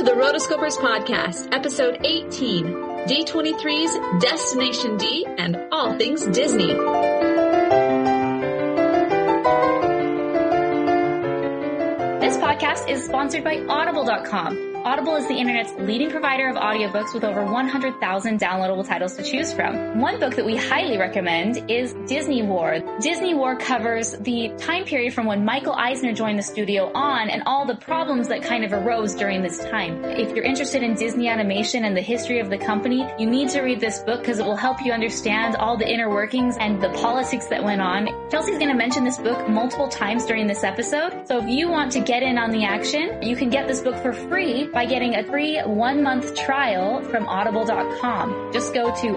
to the Rotoscopers Podcast, episode 18, D23's Destination D and all things Disney. This podcast is sponsored by Audible.com. Audible is the internet's leading provider of audiobooks with over 100,000 downloadable titles to choose from. One book that we highly recommend is Disney War. Disney War covers the time period from when Michael Eisner joined the studio on and all the problems that kind of arose during this time. If you're interested in Disney animation and the history of the company, you need to read this book because it will help you understand all the inner workings and the politics that went on. Chelsea's going to mention this book multiple times during this episode, so if you want to get in on the action, you can get this book for free by getting a free 1-month trial from Audible.com. Just go to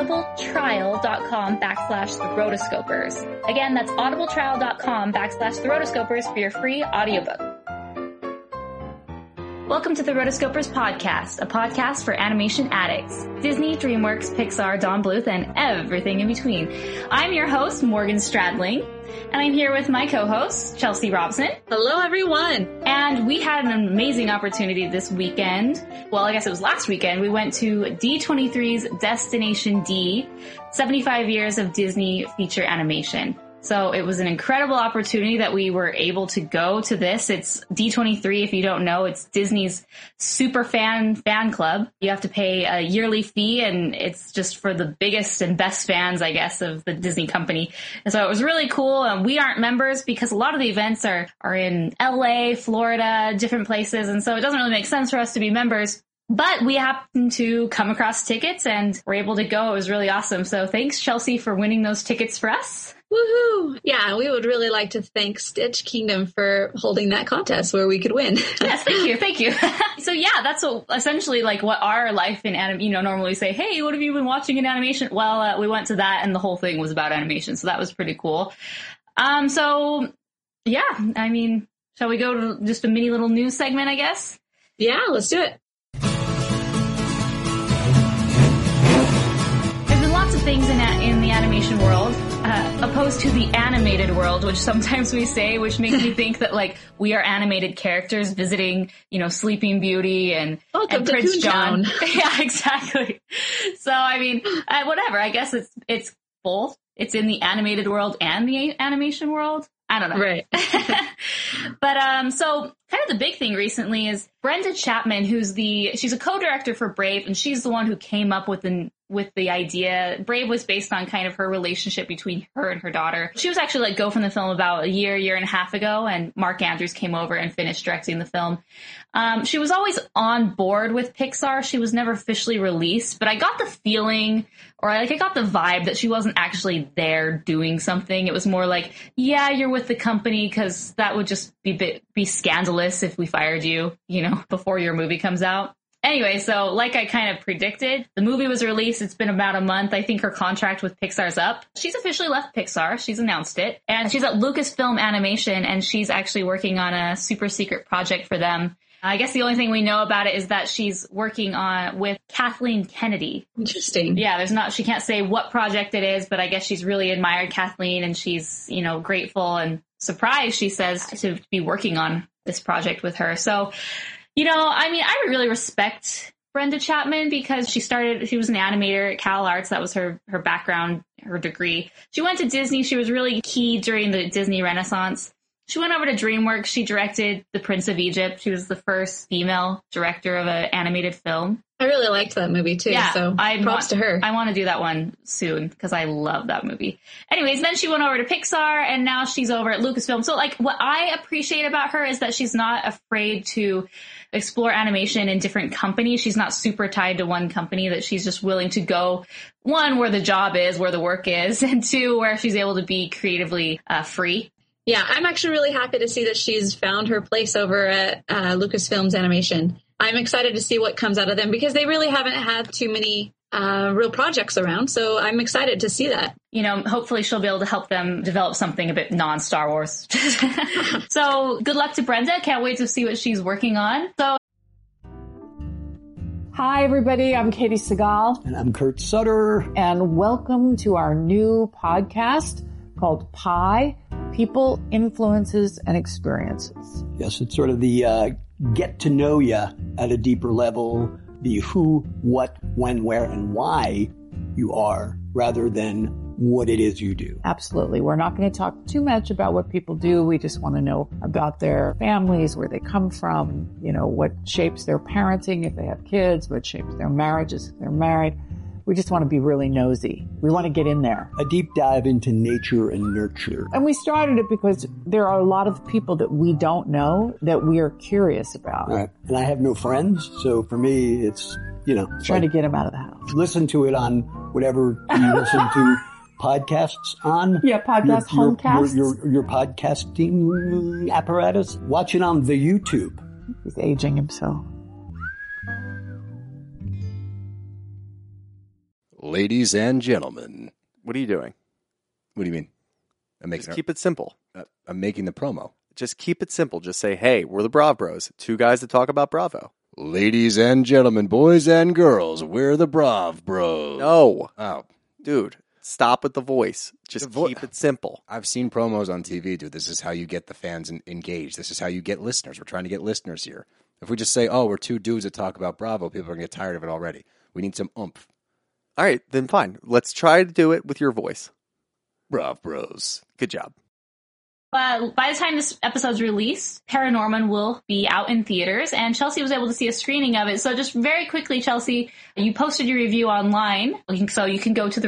audibletrial.com/therotoscopers. Again, that's audibletrial.com/therotoscopers for your free audiobook. Welcome to the Rotoscopers Podcast, a podcast for animation addicts. Disney, DreamWorks, Pixar, Don Bluth, and everything in between. I'm your host, Morgan Stradling, and I'm here with my co-host, Chelsea Robson. Hello, everyone. And we had an amazing opportunity this weekend. Well, I guess it was last weekend. We went to D23's Destination D, 75 years of Disney feature animation. So it was an incredible opportunity that we were able to go to this. It's D23, if you don't know, it's Disney's super fan club. You have to pay a yearly fee, and it's just for the biggest and best fans, I guess, of the Disney company. And so it was really cool. And we aren't members because a lot of the events are in LA, Florida, different places. And so it doesn't really make sense for us to be members. But we happened to come across tickets and were able to go. It was really awesome. So thanks, Chelsea, for winning those tickets for us. Woohoo! Yeah, we would really like to thank Stitch Kingdom for holding that contest where we could win. Yes, thank you. So yeah, that's essentially like what our life in normally we say, hey, what have you been watching in animation? Well, we went to that and the whole thing was about animation. So that was pretty cool. So yeah, I mean, shall we go to just a mini little news segment, I guess? Yeah, let's do it. There's been lots of things in the animation world. Opposed to the animated world, which sometimes we say, which makes me think that like we are animated characters visiting, Sleeping Beauty and Prince John. Yeah, exactly. So I mean, whatever. I guess it's both. It's in the animated world and the animation world. I don't know. Right. But so kind of the big thing recently is Brenda Chapman, she's a co-director for Brave, and she's the one who came up with the idea. Brave was based on kind of her relationship between her and her daughter. She was actually let go from the film about a year and a half ago, and Mark Andrews came over and finished directing the film. She was always on board with Pixar. She was never officially released, but I got the feeling, or I got the vibe that she wasn't actually there doing something. It was more like, yeah, you're with the company because that would just be scandalous if we fired you, before your movie comes out. Anyway, so like I kind of predicted, the movie was released. It's been about a month. I think her contract with Pixar's up. She's officially left Pixar. She's announced it. And she's at Lucasfilm Animation, and she's actually working on a super secret project for them. I guess the only thing we know about it is that she's working with Kathleen Kennedy. Interesting. Yeah, she can't say what project it is, but I guess she's really admired Kathleen, and she's, grateful and surprised, she says, to be working on this project with her. So, I really respect Brenda Chapman because she was an animator at Cal Arts. That was her background, her degree. She went to Disney. She was really key during the Disney Renaissance. She went over to DreamWorks. She directed The Prince of Egypt. She was the first female director of an animated film. I really liked that movie too, so props to her. I want to do that one soon because I love that movie. Anyways, then she went over to Pixar, and now she's over at Lucasfilm. So like what I appreciate about her is that she's not afraid to explore animation in different companies. She's not super tied to one company, that she's just willing to go, one, where the job is, where the work is, and two, where she's able to be creatively free. Yeah, I'm actually really happy to see that she's found her place over at Lucasfilm's Animation. I'm excited to see what comes out of them because they really haven't had too many real projects around. So I'm excited to see that. Hopefully she'll be able to help them develop something a bit non-Star Wars. So good luck to Brenda. Can't wait to see what she's working on. So. Hi, everybody. I'm Katie Segal. And I'm Kurt Sutter. And welcome to our new podcast called PIE, People, Influences, and Experiences. Yes, it's sort of the get to know you at a deeper level the who, what, when, where, and why you are, rather than what it is you do. Absolutely. We're not going to talk too much about what people do. We just want to know about their families, where they come from, what shapes their parenting if they have kids, what shapes their marriages if they're married. We just want to be really nosy. We want to get in there. A deep dive into nature and nurture. And we started it because there are a lot of people that we don't know that we are curious about. Right. And I have no friends, so for me, it's, trying to get them out of the house. Listen to it on whatever you listen to podcasts on. Yeah, podcast, homecasts. Your podcasting apparatus. Watch it on the YouTube. He's aging himself. Ladies and gentlemen. What are you doing? What do you mean? Just keep it simple. I'm making the promo. Just keep it simple. Just say, hey, we're the Brav Bros. Two guys that talk about Bravo. Ladies and gentlemen, boys and girls, we're the Brav Bros. No. Oh. Dude, stop with the voice. Just keep it simple. I've seen promos on TV, dude. This is how you get the fans engaged. This is how you get listeners. We're trying to get listeners here. If we just say, oh, we're two dudes that talk about Bravo, people are going to get tired of it already. We need some oomph. All right, then fine. Let's try to do it with your voice. Brav Bros. Good job. By the time this episode's released, Paranorman will be out in theaters, and Chelsea was able to see a screening of it. So just very quickly, Chelsea, you posted your review online, so you can go to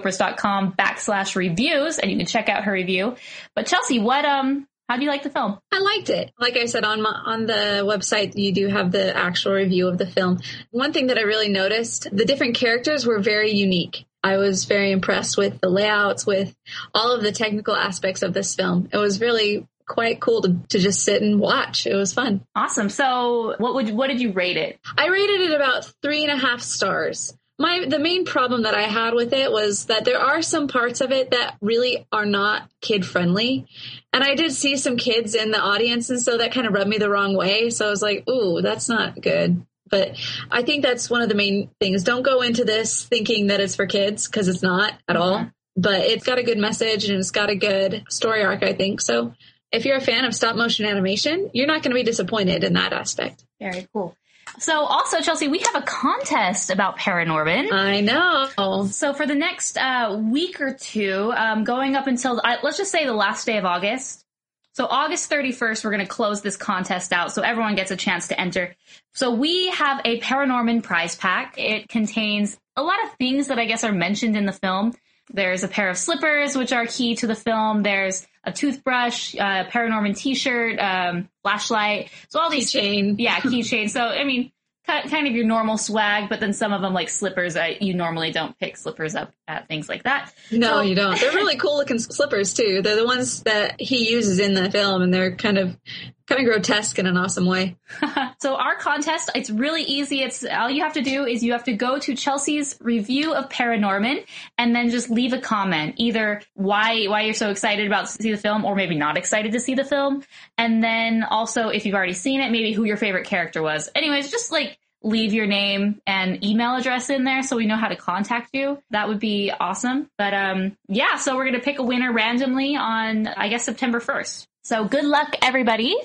therotoscopers.com/reviews, and you can check out her review. But Chelsea, how do you like the film? I liked it. Like I said, on the website, you do have the actual review of the film. One thing that I really noticed, the different characters were very unique. I was very impressed with the layouts, with all of the technical aspects of this film. It was really quite cool to just sit and watch. It was fun. Awesome. So what did you rate it? I rated it about 3.5 stars. The main problem that I had with it was that there are some parts of it that really are not kid-friendly. And I did see some kids in the audience, and so that kind of rubbed me the wrong way. So I was like, ooh, that's not good. But I think that's one of the main things. Don't go into this thinking that it's for kids, because it's not at all. But it's got a good message, and it's got a good story arc, I think. So if you're a fan of stop-motion animation, you're not going to be disappointed in that aspect. Very cool. So also, Chelsea, we have a contest about Paranorman. I know. So for the next week or two, going up until, let's just say the last day of August. So August 31st, we're going to close this contest out so everyone gets a chance to enter. So we have a Paranorman prize pack. It contains a lot of things that I guess are mentioned in the film. There's a pair of slippers, which are key to the film. There's a toothbrush, Paranorman t-shirt, flashlight. So all these... Keychain. Yeah, keychain. So, I mean, kind of your normal swag, but then some of them, like slippers, you normally don't pick slippers up at things like that. No, you don't. They're really cool looking slippers, too. They're the ones that he uses in the film, and they're kind of grotesque in an awesome way. So our contest, it's really easy. It's all you have to do is you have to go to Chelsea's review of Paranorman and then just leave a comment, either why you're so excited about to see the film, or maybe not excited to see the film. And then also, if you've already seen it, maybe who your favorite character was. Anyways, just like leave your name and email address in there so we know how to contact you. That would be awesome. But yeah, so we're going to pick a winner randomly on, I guess, September 1st. So good luck, everybody.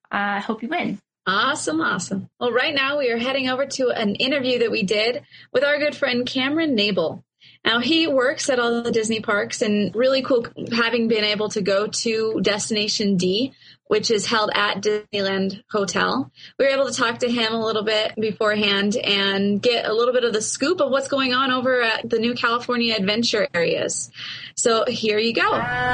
I hope you win. Awesome. Well, right now we are heading over to an interview that we did with our good friend Cameron Nabel. Now, he works at all the Disney parks, and really cool having been able to go to Destination D, which is held at Disneyland Hotel. We were able to talk to him a little bit beforehand and get a little bit of the scoop of what's going on over at the new California Adventure areas. So here you go.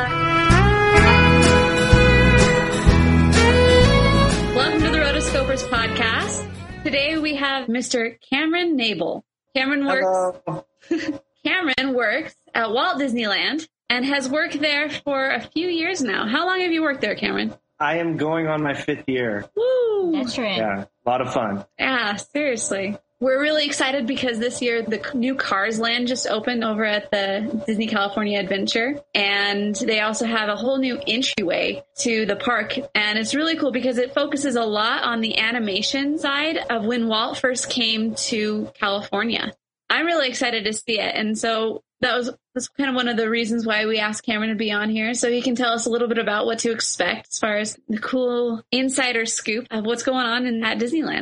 Welcome to the Rotoscopers podcast. Today we have Mr. Cameron Nabel. Cameron works at Walt Disneyland and has worked there for a few years now. How long have you worked there, Cameron? I am going on my 5th year. Woo! That's right. Yeah, a lot of fun. Yeah, seriously. We're really excited because this year the new Cars Land just opened over at the Disney California Adventure. And they also have a whole new entryway to the park. And it's really cool because it focuses a lot on the animation side of when Walt first came to California. I'm really excited to see it. And so that's kind of one of the reasons why we asked Cameron to be on here, so he can tell us a little bit about what to expect as far as the cool insider scoop of what's going on at Disneyland.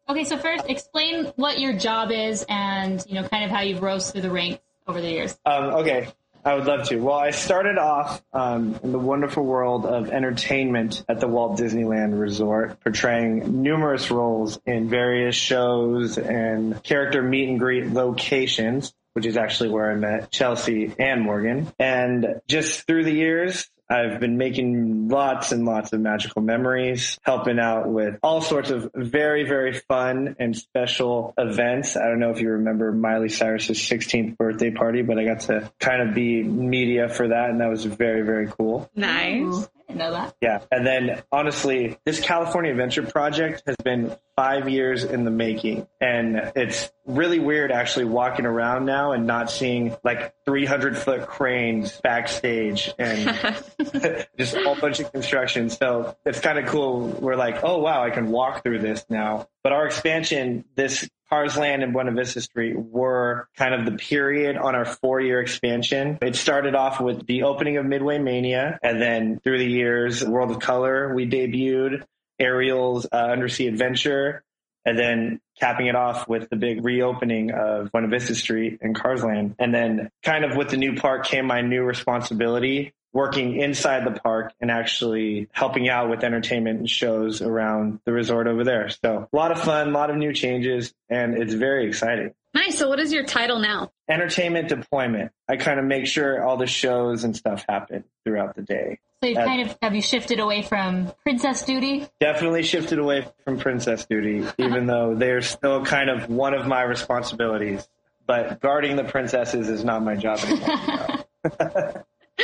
Okay, so first, explain what your job is and, kind of how you've rose through the ranks over the years. Okay, I would love to. Well, I started off in the wonderful world of entertainment at the Walt Disneyland Resort, portraying numerous roles in various shows and character meet and greet locations, which is actually where I met Chelsea and Morgan. And just through the years, I've been making lots and lots of magical memories, helping out with all sorts of very, very fun and special events. I don't know if you remember Miley Cyrus's 16th birthday party, but I got to kind of be media for that, and that was very, very cool. Nice. Ooh, I didn't know that. Yeah. And then, honestly, this California Adventure project has been 5 years in the making. And it's really weird actually walking around now and not seeing like 300-foot cranes backstage and just a whole bunch of construction. So it's kind of cool. We're like, oh, wow, I can walk through this now. But our expansion, this Cars Land and Buena Vista Street were kind of the period on our 4-year expansion. It started off with the opening of Midway Mania, and then through the years, World of Color, we debuted, Ariel's Undersea Adventure, and then capping it off with the big reopening of Buena Vista Street and Cars Land. And then kind of with the new park came my new responsibility, working inside the park and actually helping out with entertainment and shows around the resort over there. So a lot of fun, a lot of new changes, and it's very exciting. Nice. So what is your title now? Entertainment deployment. I kind of make sure all the shows and stuff happen throughout the day. So have you shifted away from princess duty? Definitely shifted away from princess duty, even though they're still kind of one of my responsibilities. But guarding the princesses is not my job anymore.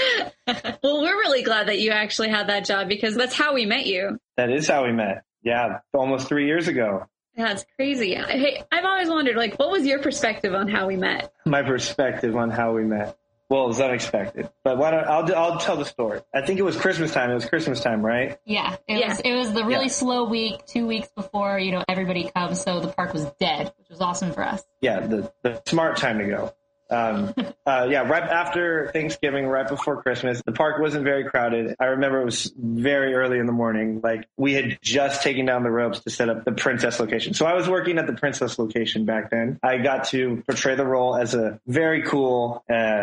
Well, we're really glad that you actually had that job because that's how we met you. That is how we met. Yeah, almost 3 years ago. Yeah, it's crazy. Hey, I've always wondered, what was your perspective on how we met? My perspective on how we met. Well, it was unexpected, but I'll tell the story. I think it was Christmas time. It was Christmas time, right? Yeah, it was the really slow week, 2 weeks before, everybody comes. So the park was dead, which was awesome for us. Yeah. The smart time to go. Right after Thanksgiving, right before Christmas, the park wasn't very crowded. I remember it was very early in the morning. Like we had just taken down the ropes to set up the princess location. So I was working at the princess location back then. I got to portray the role as a very cool,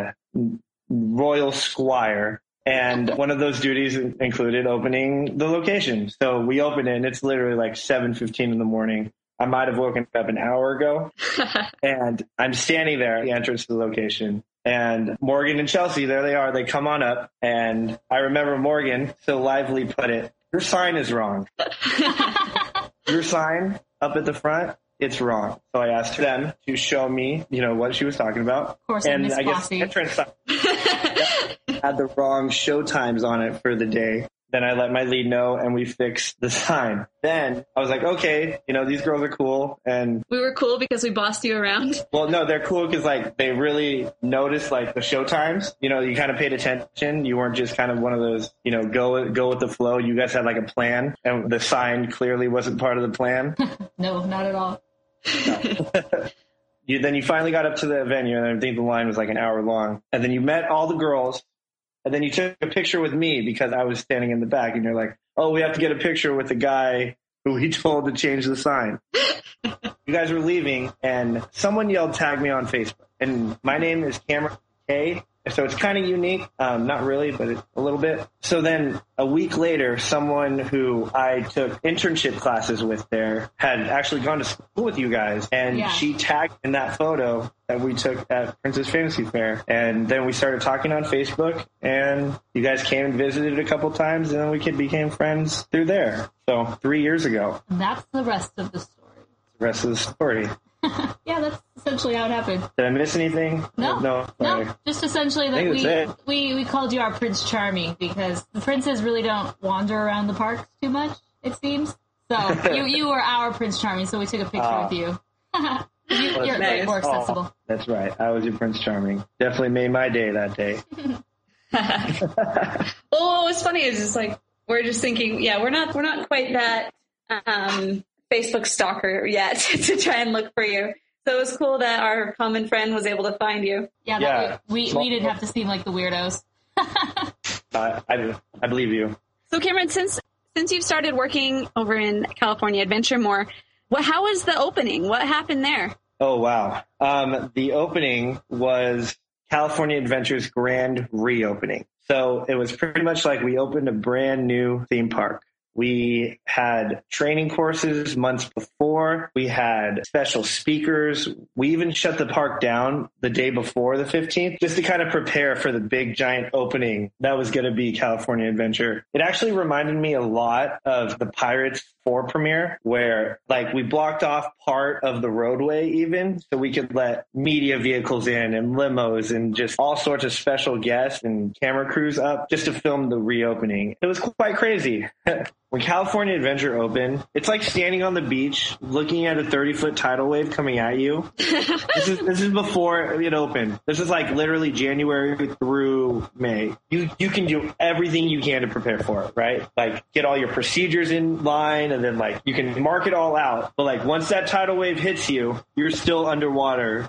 royal squire. And one of those duties included opening the location. So we opened it and it's literally like 7:15 in the morning. I might have woken up an hour ago and I'm standing there at the entrance to the location and Morgan and Chelsea, there they are. They come on up and I remember Morgan so lively put it, your sign is wrong. Your sign up at the front, it's wrong. So I asked them to show me, what she was talking about. Of course, and I guess the entrance sign had the wrong show times on it for the day. Then I let my lead know and we fixed the sign. Then I was like, okay, these girls are cool. And we were cool because we bossed you around. Well, no, they're cool because they really noticed the show times. You kind of paid attention. You weren't just kind of one of those, go with the flow. You guys had a plan and the sign clearly wasn't part of the plan. No, not at all. No. Then you finally got up to the venue and I think the line was an hour long. And then you met all the girls. And then you took a picture with me because I was standing in the back and you're like, oh, we have to get a picture with the guy who we told to change the sign. You guys were leaving and someone yelled, tag me on Facebook. And my name is Cameron K. So it's kind of unique. Not really, but a little bit. So then a week later, someone who I took internship classes with there had actually gone to school with you guys. And she tagged in that photo that we took at Princess Fantasy Fair. And then we started talking on Facebook and you guys came and visited a couple times and then we became friends through there. So 3 years ago. And that's the rest of the story. The rest of the story. Yeah, that's essentially how it happened. Did I miss anything? No. Just essentially that we called you our Prince Charming because the princes really don't wander around the parks too much, it seems. So you were our Prince Charming, so we took a picture with you. You're nice. More accessible. That's right. I was your Prince Charming. Definitely made my day that day. Well, what's funny is just we're just thinking, we're not quite that Facebook stalker yet to try and look for you. So it was cool that our common friend was able to find you. Yeah, we didn't have to seem like the weirdos. I believe you. So Cameron, since you've started working over in California Adventure more, How was the opening? What happened there? Oh, wow. The opening was California Adventure's grand reopening. So it was pretty much like we opened a brand new theme park. We had training courses months before. We had special speakers. We even shut the park down the day before the 15th just to kind of prepare for the big giant opening that was going to be California Adventure. It actually reminded me a lot of the Pirates 4 premiere, where like we blocked off part of the roadway even so we could let media vehicles in and limos and just all sorts of special guests and camera crews up just to film the reopening. It was quite crazy. When California Adventure opened, it's like standing on the beach looking at a 30-foot tidal wave coming at you. This is before it opened. This is like literally January through May. You can do everything you can to prepare for it, right? Like get all your procedures in line, and then like you can mark it all out. But like once that tidal wave hits you, you're still underwater.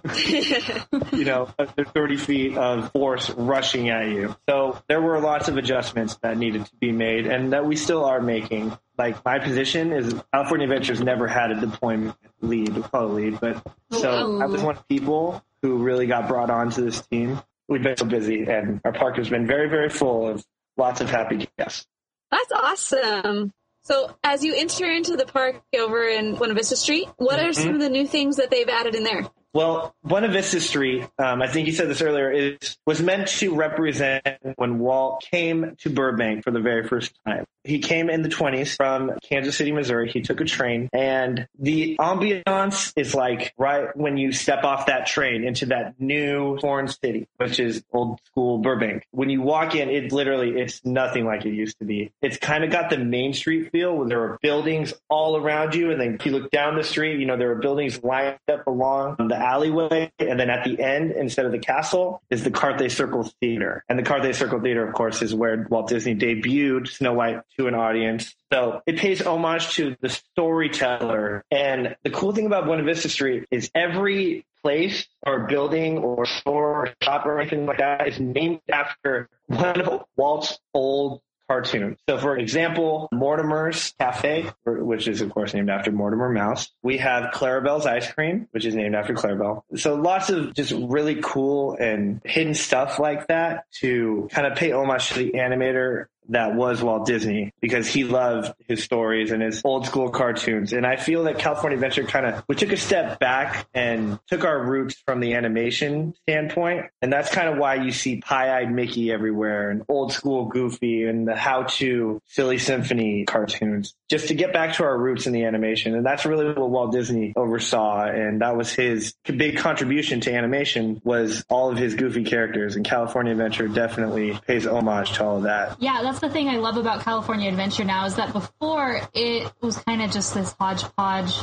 Under 30 feet of force rushing at you. So there were lots of adjustments that needed to be made and that we still are making. Like my position is California Adventure's never had a deployment lead. We call it lead, but so I was one of the people who really got brought onto this team. We've been so busy, and our park has been very, very full of lots of happy guests. That's awesome. So as you enter into the park over in Buena Vista Street, what are some of the new things that they've added in there? Well, Buena Vista Street, I think you said this earlier, was meant to represent when Walt came to Burbank for the very first time. He came in the 1920s from Kansas City, Missouri. He took a train, and the ambiance is like right when you step off that train into that new foreign city, which is old school Burbank. When you walk in, it's nothing like it used to be. It's kind of got the Main Street feel where there are buildings all around you, and then if you look down the street, there are buildings lined up along the alleyway, and then at the end, instead of the castle, is the Carthay Circle Theater. And the Carthay Circle Theater, of course, is where Walt Disney debuted Snow White to an audience. So it pays homage to the storyteller. And the cool thing about Buena Vista Street is every place or building or store or shop or anything like that is named after one of Walt's old cartoons. So, for example, Mortimer's Cafe, which is, of course, named after Mortimer Mouse. We have Clarabelle's Ice Cream, which is named after Clarabelle. So lots of just really cool and hidden stuff like that to kind of pay homage to the animator that was Walt Disney, because he loved his stories and his old school cartoons. And I feel that California Adventure we took a step back and took our roots from the animation standpoint. And that's kind of why you see Pie-Eyed Mickey everywhere and old school Goofy and the How-To Silly Symphony cartoons, just to get back to our roots in the animation. And that's really what Walt Disney oversaw. And that was his big contribution to animation, was all of his Goofy characters. And California Adventure definitely pays homage to all of that. Yeah, that's the thing I love about California Adventure now, is that before it was kind of just this hodgepodge.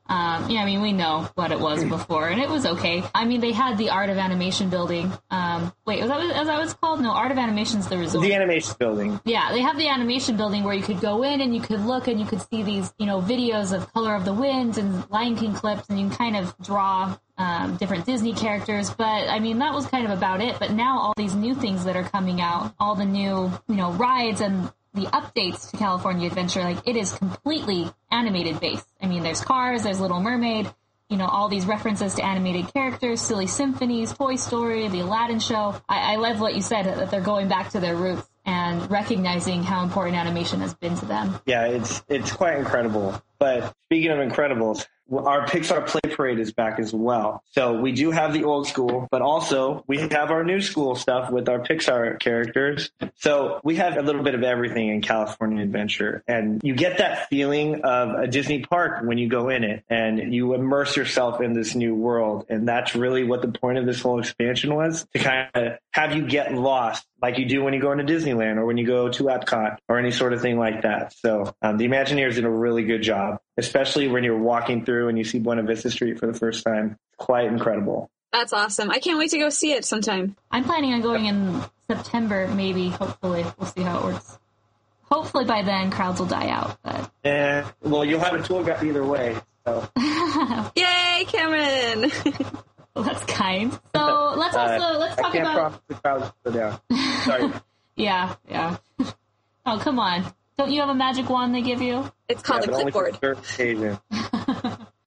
We know what it was before, and it was okay. They had the Art of Animation building. Wait, is that what it's called? No, Art of Animation's the resort. The animation building. Yeah, they have the animation building where you could go in and you could look and you could see these, videos of Color of the Wind and Lion King clips, and you can kind of draw different Disney characters. But that was kind of about it. But now all these new things that are coming out, all the new, rides and the updates to California Adventure, it is completely animated based. There's Cars, there's Little Mermaid, all these references to animated characters, Silly Symphonies, Toy Story, the Aladdin show. I love what you said, that they're going back to their roots and recognizing how important animation has been to them. Yeah, it's quite incredible. But speaking of Incredibles, our Pixar Play Parade is back as well. So we do have the old school, but also we have our new school stuff with our Pixar characters. So we have a little bit of everything in California Adventure. And you get that feeling of a Disney park when you go in it and you immerse yourself in this new world. And that's really what the point of this whole expansion was, to kind of have you get lost like you do when you go into Disneyland or when you go to Epcot or any sort of thing like that. So the Imagineers did a really good job, especially when you're walking through and you see Buena Vista Street for the first time. It's quite incredible. That's awesome. I can't wait to go see it sometime. I'm planning on going in September, maybe, hopefully. We'll see how it works. Hopefully by then crowds will die out. But well, you'll have a tour guide either way. So. Yay, Cameron! Well, that's kind. So let's talk about. I can't promise the crowds to go down. Sorry. Yeah. Oh, come on! Don't you have a magic wand they give you? It's called a clipboard.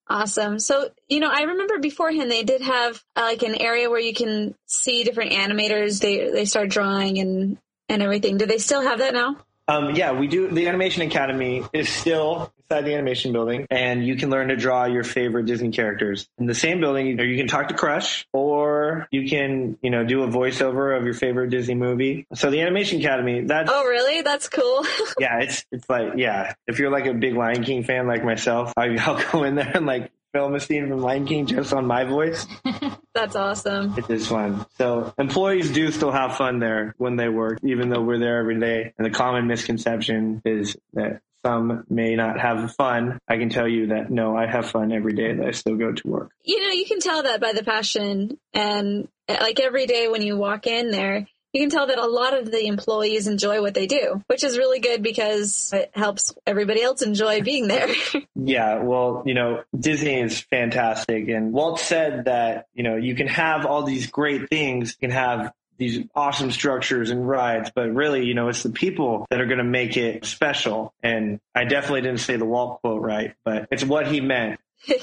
Awesome. So, I remember beforehand they did have like an area where you can see different animators. They start drawing and everything. Do they still have that now? Yeah, we do. The Animation Academy is still inside the animation building, and you can learn to draw your favorite Disney characters in the same building. Or you can talk to Crush, or you can, do a voiceover of your favorite Disney movie. So the Animation Academy, that's... Oh, really? That's cool. Yeah, it's like, yeah, if you're like a big Lion King fan like myself, I'll go in there and like film a scene from Lion King just on my voice. That's awesome. It is fun. So employees do still have fun there when they work, even though we're there every day. And the common misconception is that some may not have fun. I can tell you that, no, I have fun every day that I still go to work. You can tell that by the passion. And like every day when you walk in there, you can tell that a lot of the employees enjoy what they do, which is really good because it helps everybody else enjoy being there. Yeah, well, Disney is fantastic. And Walt said that, you can have all these great things, you can have these awesome structures and rides, but really, it's the people that are going to make it special. And I definitely didn't say the Walt quote right, but it's what he meant.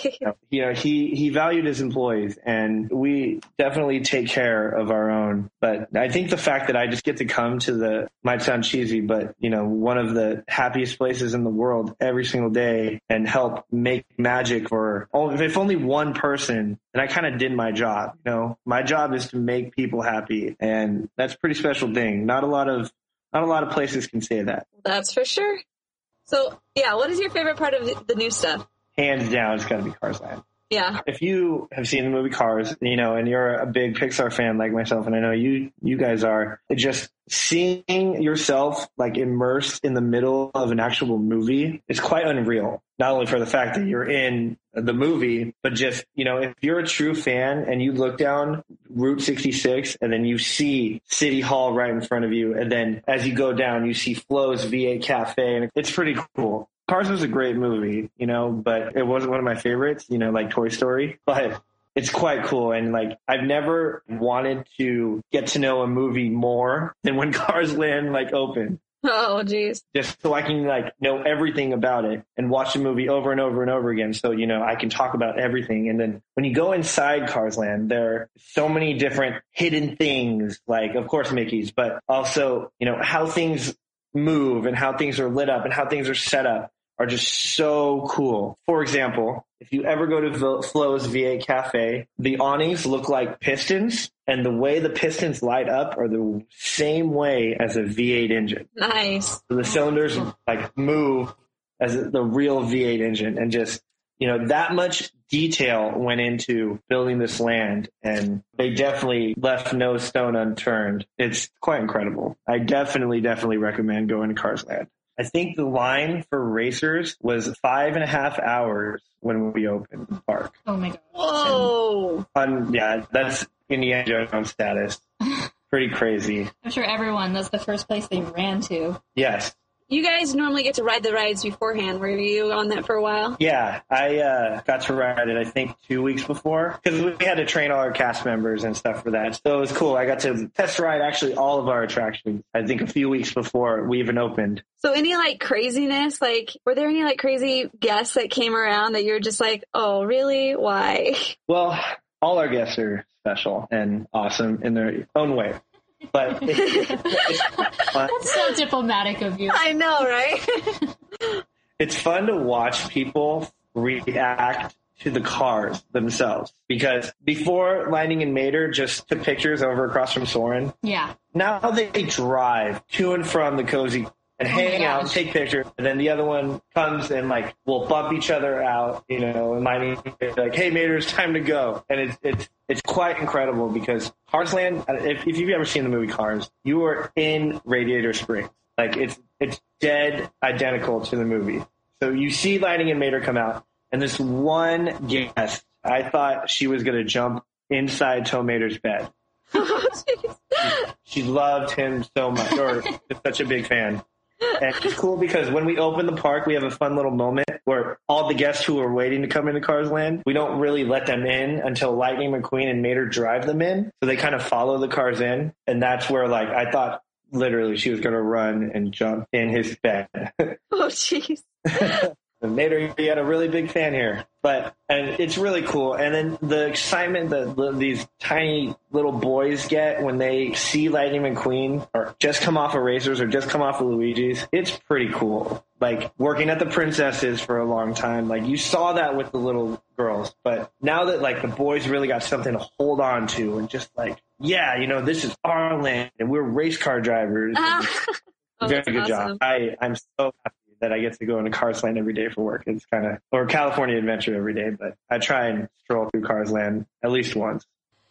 He valued his employees, and we definitely take care of our own. But I think the fact that I just get to come to might sound cheesy, but one of the happiest places in the world every single day and help make magic for if only one person, then I kind of did my job. My job is to make people happy, and that's a pretty special thing. Not a lot of places can say that. That's for sure. So yeah, what is your favorite part of the new stuff? Hands down, it's got to be Cars Land. Yeah. If you have seen the movie Cars, and you're a big Pixar fan like myself, and I know you guys are, just seeing yourself like immersed in the middle of an actual movie is quite unreal. Not only for the fact that you're in the movie, but just, if you're a true fan and you look down Route 66 and then you see City Hall right in front of you, and then as you go down, you see Flo's V8 Cafe, and it's pretty cool. Cars was a great movie, but it wasn't one of my favorites, like Toy Story, but it's quite cool. And like, I've never wanted to get to know a movie more than when Cars Land opened. Oh, geez. Just so I can know everything about it and watch the movie over and over and over again. So, I can talk about everything. And then when you go inside Cars Land, there are so many different hidden things, like of course Mickey's, but also, how things move and how things are lit up and how things are set up are just so cool. For example, if you ever go to Flo's V8 Cafe, the awnings look like pistons, and the way the pistons light up are the same way as a V8 engine. Nice. So the cylinders move as the real V8 engine, and just, that much detail went into building this land, and they definitely left no stone unturned. It's quite incredible. I definitely recommend going to Cars Land. I think the line for racers was 5.5 hours when we opened the park. Oh my God. Whoa. Yeah, that's Indiana Jones status. Pretty crazy. I'm sure that's the first place they ran to. Yes. You guys normally get to ride the rides beforehand. Were you on that for a while? Yeah, I got to ride it, I think, 2 weeks before, because we had to train all our cast members and stuff for that. So it was cool. I got to test ride actually all of our attractions, I think, a few weeks before we even opened. So any craziness, were there any crazy guests that came around that you were just like, oh, really? Why? Well, all our guests are special and awesome in their own way. But it's fun. That's so diplomatic of you. I know, right? It's fun to watch people react to the cars themselves, because before Lightning and Mater just took pictures over across from Soarin'. Yeah. Now they drive to and from the cozy and hang out and take pictures, and then the other one comes and will bump each other out, and Lightning like, hey Mater, it's time to go. And it's quite incredible, because Cars Land, if you've ever seen the movie Cars, you are in Radiator Springs. It's dead identical to the movie. So you see Lightning and Mater come out, and this one guest, I thought she was going to jump inside Tow Mater's bed. She loved him so much, or is such a big fan. And it's cool because when we open the park, we have a fun little moment where all the guests who are waiting to come into Cars Land, we don't really let them in until Lightning McQueen and Mater drive them in. So they kind of follow the cars in. And that's where, I thought literally she was going to run and jump in his bed. Oh, jeez. Nader, you had a really big fan here. And it's really cool. And then the excitement that these tiny little boys get when they see Lightning McQueen or just come off of Racers or just come off of Luigi's, it's pretty cool. Like working at the Princesses for a long time, like you saw that with the little girls. But now that like the boys really got something to hold on to and just like, yeah, this is our land and we're race car drivers. Very good job. I'm so happy that I get to go into Cars Land every day for work. It's or California Adventure every day, but I try and stroll through Cars Land at least once.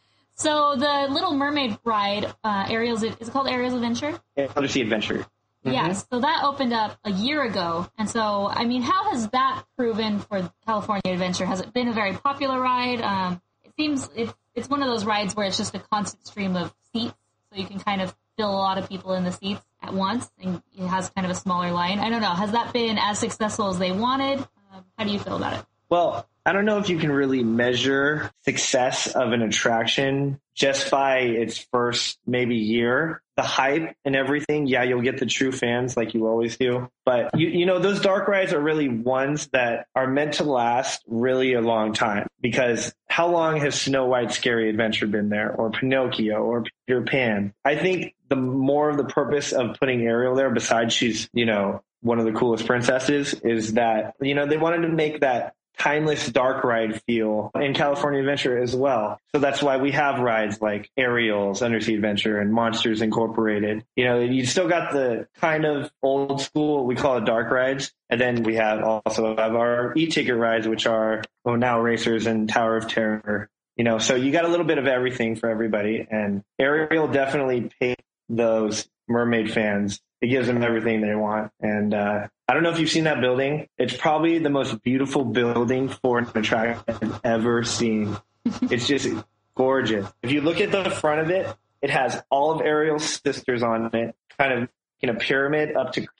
So the Little Mermaid ride, Ariel's, is it called Ariel's Adventure? Undersea Adventure. Mm-hmm. Yes. So that opened up a year ago. And so, I mean, how has that proven for California Adventure? Has it been a very popular ride? It seems it's one of those rides where it's just a constant stream of seats. So you can kind of fill a lot of people in the seats at once, and it has kind of a smaller line. I don't know. Has that been as successful as they wanted? How do you feel about it? Well, I don't know if you can really measure success of an attraction just by its first maybe year. The hype and everything, yeah, you'll get the true fans like you always do. But, those dark rides are really ones that are meant to last really a long time. Because how long has Snow White's Scary Adventure been there? Or Pinocchio or Peter Pan? I think the more of the purpose of putting Ariel there, besides she's, one of the coolest princesses, is that, they wanted to make that timeless dark ride feel in California Adventure as well. So that's why we have rides like Ariel's Undersea Adventure and Monsters Incorporated. You still got the kind of old school, we call it dark rides. And then we also have our e-ticket rides, which are now Racers and Tower of Terror. So you got a little bit of everything for everybody. And Ariel definitely paid those mermaid fans. It gives them everything they want. And I don't know if you've seen that building. It's probably the most beautiful building for an attraction I've ever seen. It's just gorgeous. If you look at the front of it, it has all of Ariel's sisters on it, kind of in a pyramid up to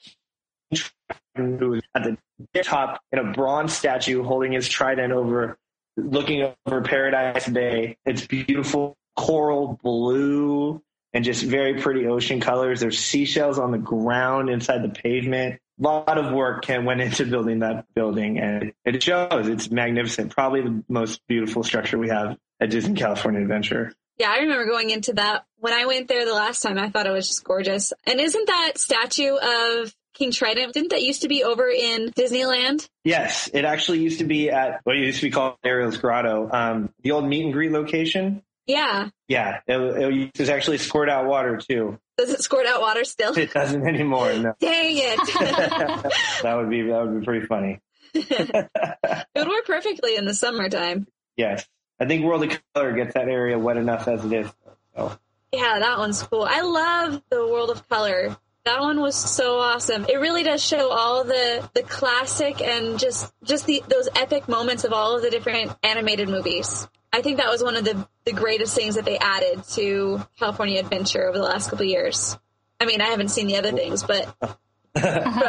who's at the top in a bronze statue holding his trident looking over Paradise Bay. It's beautiful coral blue and just very pretty ocean colors. There's seashells on the ground inside the pavement. A lot of work went into building that building, and it shows. It's magnificent. Probably the most beautiful structure we have at Disney California Adventure. Yeah, I remember going into that. When I went there the last time, I thought it was just gorgeous. And isn't that statue of King Trident, didn't that used to be over in Disneyland? Yes, it actually used to be at what used to be called Ariel's Grotto, the old meet and greet location. Yeah. Yeah, it was actually squirt out water, too. Does it squirt out water still? It doesn't anymore, no. Dang it. That would be pretty funny. It would work perfectly in the summertime. Yes. I think World of Color gets that area wet enough as it is. So. Yeah, that one's cool. I love the World of Color. That one was so awesome. It really does show all the classic and just those epic moments of all of the different animated movies. I think that was one of the greatest things that they added to California Adventure over the last couple of years. I mean, I haven't seen the other things, but from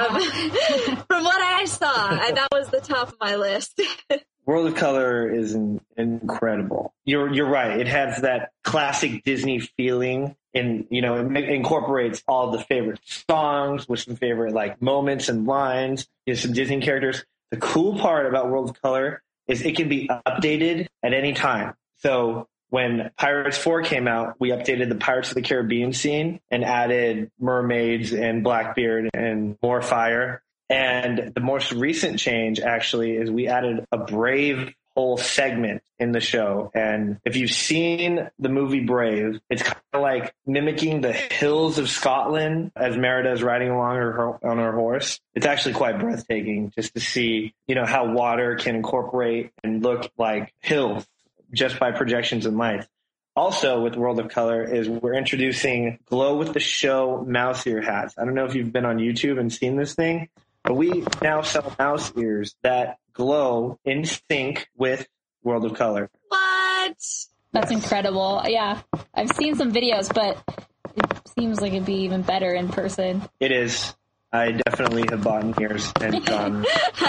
what I saw, that was the top of my list. World of Color is incredible. You're right. It has that classic Disney feeling, and it incorporates all the favorite songs with some favorite moments and lines. Some Disney characters. The cool part about World of Color is it can be updated at any time. So when Pirates 4 came out, we updated the Pirates of the Caribbean scene and added mermaids and Blackbeard and more fire. And the most recent change actually is we added a Brave whole segment in the show. And if you've seen the movie Brave, it's kind of like mimicking the hills of Scotland as Merida is riding along on her horse. It's actually quite breathtaking just to see, how water can incorporate and look like hills just by projections and lights. Also with World of Color is we're introducing glow with the show mouse ear hats. I don't know if you've been on YouTube and seen this thing, but we now sell mouse ears that glow in sync with World of Color. What? That's incredible. Yeah, I've seen some videos, but it seems like it'd be even better in person. It is. I definitely have bought ears and gone.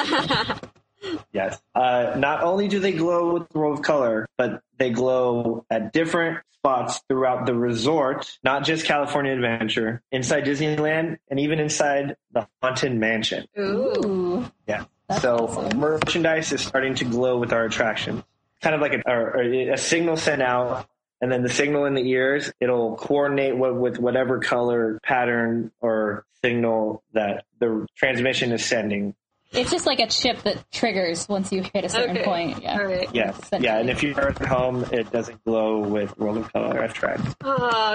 Yes. Not only do they glow with World of Color, but they glow at different spots throughout the resort, not just California Adventure, inside Disneyland, and even inside the Haunted Mansion. Ooh. Yeah. So awesome. merchandise is starting to glow with our attraction. Kind of like a signal sent out, and then the signal in the ears, it'll coordinate with whatever color pattern or signal that the transmission is sending. It's just like a chip that triggers once you hit a certain point. Yeah. All right. Yes. Yeah, and if you're at home, it doesn't glow with World of Color, I've tried. Oh,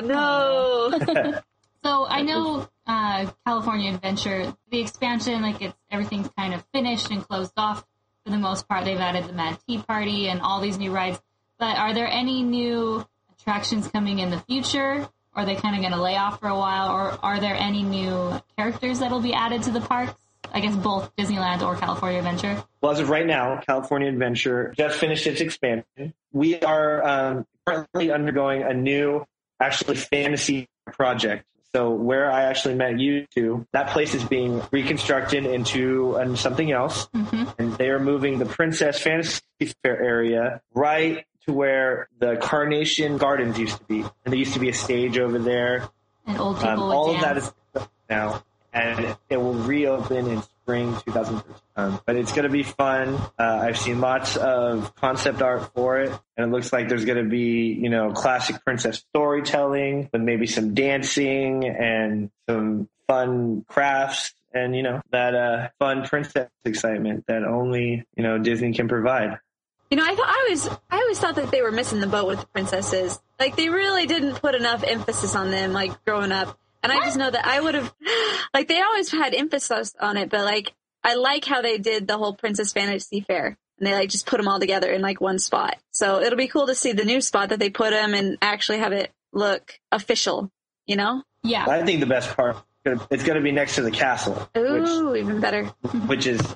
no. So I know California Adventure, the expansion, everything's kind of finished and closed off for the most part. They've added the Mad Tea Party and all these new rides. But are there any new attractions coming in the future? Or are they kind of going to lay off for a while? Or are there any new characters that will be added to the parks? I guess both Disneyland or California Adventure. Well, as of right now, California Adventure just finished its expansion. We are currently undergoing a new, actually, fantasy project. So where I actually met you two, that place is being reconstructed into something else. Mm-hmm. And they are moving the Princess Fantasy Fair area right to where the Carnation Gardens used to be. And there used to be a stage over there. And old people would all dance. of that is now. And it will reopen in spring 2013. But it's going to be fun. I've seen lots of concept art for it. And it looks like there's going to be, classic princess storytelling with maybe some dancing and some fun crafts and, that fun princess excitement that only, Disney can provide. I always thought that they were missing the boat with the princesses. Like, they really didn't put enough emphasis on them, growing up. And I just know that I would have, they always had emphasis on it, but, I like how they did the whole Princess Fantasy Fair. And they, just put them all together in, one spot. So it'll be cool to see the new spot that they put them and actually have it look official, Yeah. I think the best part, it's going to be next to the castle. Ooh, even better. Which is,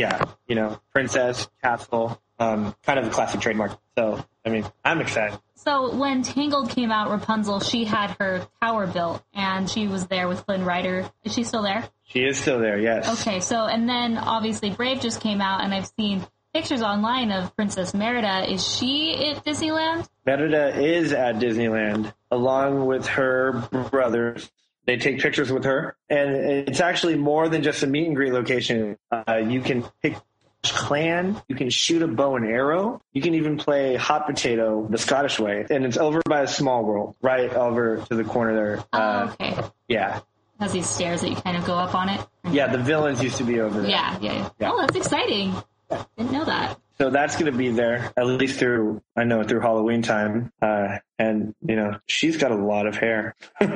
princess, castle, kind of a classic trademark. So, I'm excited. So when Tangled came out, Rapunzel, she had her tower built, and she was there with Flynn Rider. Is she still there? She is still there, yes. Okay, and then obviously Brave just came out, and I've seen pictures online of Princess Merida. Is she at Disneyland? Merida is at Disneyland, along with her brothers. They take pictures with her, and it's actually more than just a meet and greet location. You can pick clan, you can shoot a bow and arrow, you can even play hot potato the Scottish way, and it's over by a Small World, right over to the corner there. Okay. Yeah. It has these stairs that you kind of go up on it. Yeah, the villains used to be over there. Yeah. Oh, that's exciting. Didn't know that. So that's going to be there, at least through Halloween time. And, she's got a lot of hair.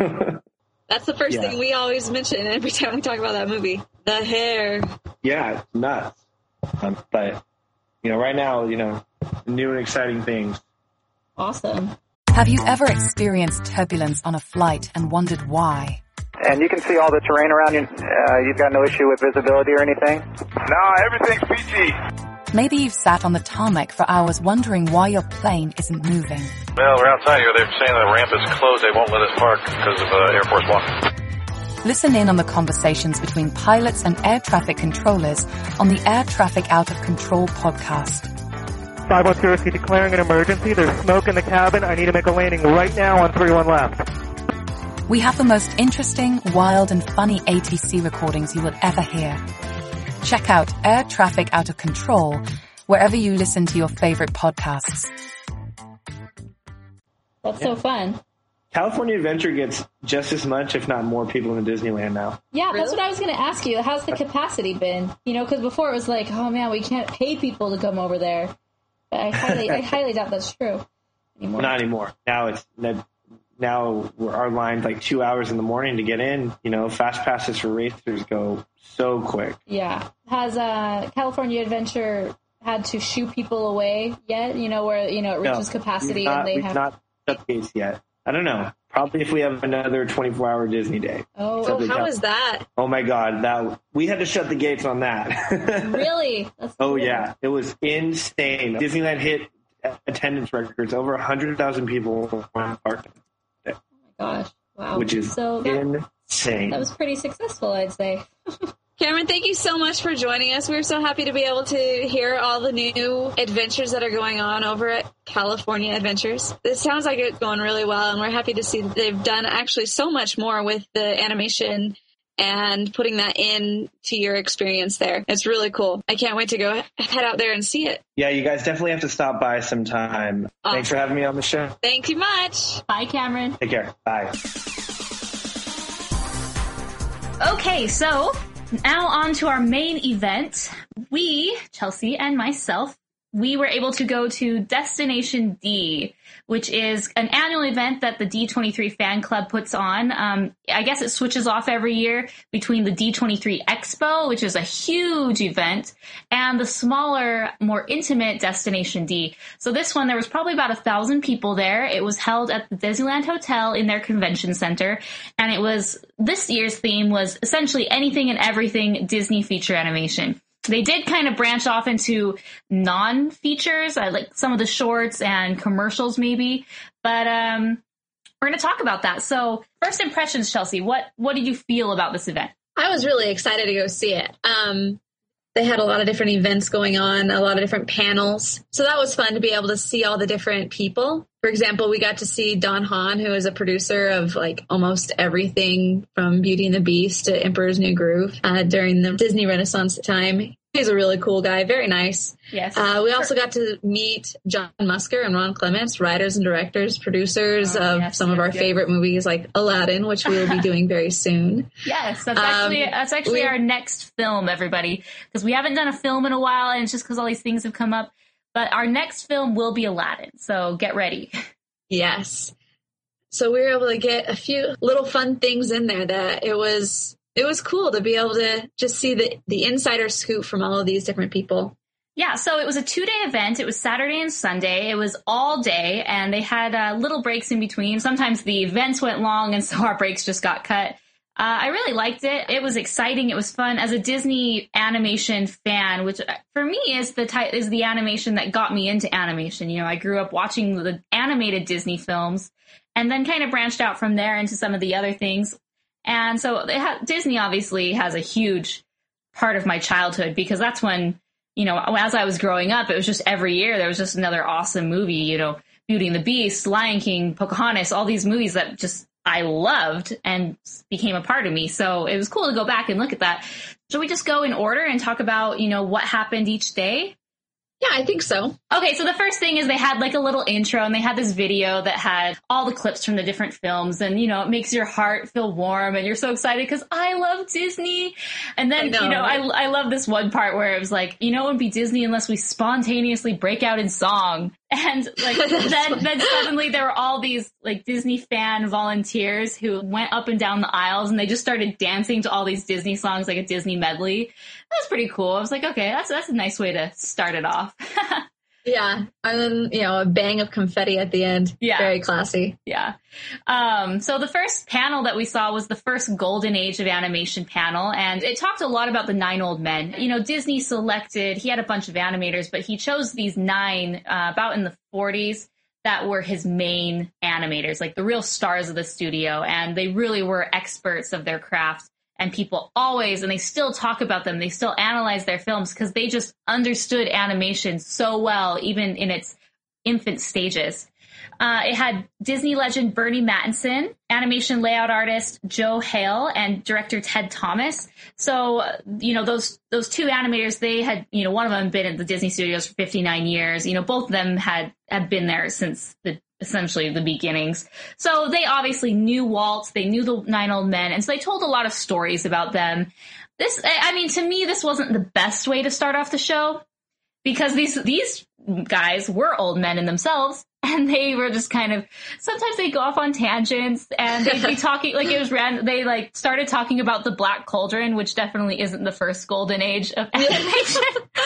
That's the first thing we always mention every time we talk about that movie. The hair. Yeah, it's nuts. But, right now, new and exciting things. Awesome. Have you ever experienced turbulence on a flight and wondered why? And you can see all the terrain around you. You've got no issue with visibility or anything? No, everything's PG. Maybe you've sat on the tarmac for hours wondering why your plane isn't moving. Well, we're outside here. They're saying the ramp is closed. They won't let us park because of Air Force One. Listen in on the conversations between pilots and air traffic controllers on the Air Traffic Out of Control podcast. 510 declaring an emergency. There's smoke in the cabin. I need to make a landing right now on 31 left. We have the most interesting, wild, and funny ATC recordings you will ever hear. Check out Air Traffic Out of Control wherever you listen to your favorite podcasts. That's so fun. California Adventure gets just as much, if not more, people in Disneyland now. Yeah, really? That's what I was going to ask you. How's the capacity been? Because before it was like, oh man, we can't pay people to come over there. But I highly doubt that's true anymore. Not anymore. Now our line's 2 hours in the morning to get in. Fast passes for racers go so quick. Yeah. Has California Adventure had to shoo people away yet? Where it reaches capacity we've not shut the gates yet. I don't know. Probably if we have another 24-hour Disney day. Oh, how was that? Oh my God, we had to shut the gates on that. Really? That's cool. Yeah, it was insane. Disneyland hit attendance records. Over 100,000 people were parked. Oh my gosh! Wow. Which is insane. That was pretty successful, I'd say. Cameron, thank you so much for joining us. We're so happy to be able to hear all the new adventures that are going on over at California Adventures. It sounds like it's going really well, and we're happy to see that they've done actually so much more with the animation and putting that into your experience there. It's really cool. I can't wait to go head out there and see it. Yeah, you guys definitely have to stop by sometime. Awesome. Thanks for having me on the show. Thank you much. Bye, Cameron. Take care. Bye. Okay, so now on to our main event. We, Chelsea and myself, we were able to go to Destination D, which is an annual event that the D23 fan club puts on. I guess it switches off every year between the D23 Expo, which is a huge event, and the smaller, more intimate Destination D. So this one, there was probably about 1,000 people there. It was held at the Disneyland Hotel in their convention center. And this year's theme was essentially anything and everything Disney feature animation. They did kind of branch off into non-features, like some of the shorts and commercials maybe, but we're going to talk about that. So first impressions, Chelsea, what did you feel about this event? I was really excited to go see it. They had a lot of different events going on, a lot of different panels. So that was fun to be able to see all the different people. For example, we got to see Don Hahn, who is a producer of like almost everything from Beauty and the Beast to Emperor's New Groove during the Disney Renaissance time. He's a really cool guy, very nice. Yes. We also got to meet John Musker and Ron Clements, writers and directors, producers of some of our favorite movies like Aladdin, which we will be doing very soon. Yes, that's actually our next film, everybody, because we haven't done a film in a while, and it's just because all these things have come up. But our next film will be Aladdin, so get ready. Yes. So we were able to get a few little fun things in there that it was cool to be able to just see the insider scoop from all of these different people. Yeah, so it was a 2-day event. It was Saturday and Sunday. It was all day, and they had little breaks in between. Sometimes the events went long, and so our breaks just got cut. I really liked it. It was exciting. It was fun. As a Disney animation fan, which for me is the animation that got me into animation. You know, I grew up watching the animated Disney films, and then kind of branched out from there into some of the other things. And so Disney obviously has a huge part of my childhood, because that's when, you know, as I was growing up, it was just every year there was just another awesome movie, you know, Beauty and the Beast, Lion King, Pocahontas, all these movies that just I loved and became a part of me. So it was cool to go back and look at that. Should we just go in order and talk about, you know, what happened each day? Yeah, I think so. Okay, so the first thing is they had like a little intro, and they had this video that had all the clips from the different films, and, you know, it makes your heart feel warm, and you're so excited because I love Disney. And then, I love this one part where it was like, you know, it wouldn't be Disney unless we spontaneously break out in song. And like then suddenly there were all these like Disney fan volunteers who went up and down the aisles, and they just started dancing to all these Disney songs, like a Disney medley. That was pretty cool. I was like, okay, that's a nice way to start it off. Yeah. And then, you know, a bang of confetti at the end. Yeah. Very classy. Yeah. So the first panel that we saw was the first Golden Age of Animation panel, and it talked a lot about the 9 old men. You know, Disney he had a bunch of animators, but he chose these 9 about in the 40s that were his main animators, like the real stars of the studio, and they really were experts of their craft. And people always, and they still talk about them, they still analyze their films because they just understood animation so well, even in its infant stages. It had Disney legend Bernie Mattinson, animation layout artist Joe Hale, and director Ted Thomas. So, you know, those 2 animators, they had, you know, one of them had been at the Disney Studios for 59 years. You know, both of them had been there since essentially the beginnings. So they obviously knew Walt, they knew the 9 old men, and so they told a lot of stories about them. To me, this wasn't the best way to start off the show, because these guys were old men in themselves, and they were just kind of, sometimes they go off on tangents, and they'd be talking, like it was random, they like started talking about the Black Cauldron, which definitely isn't the first golden age of animation.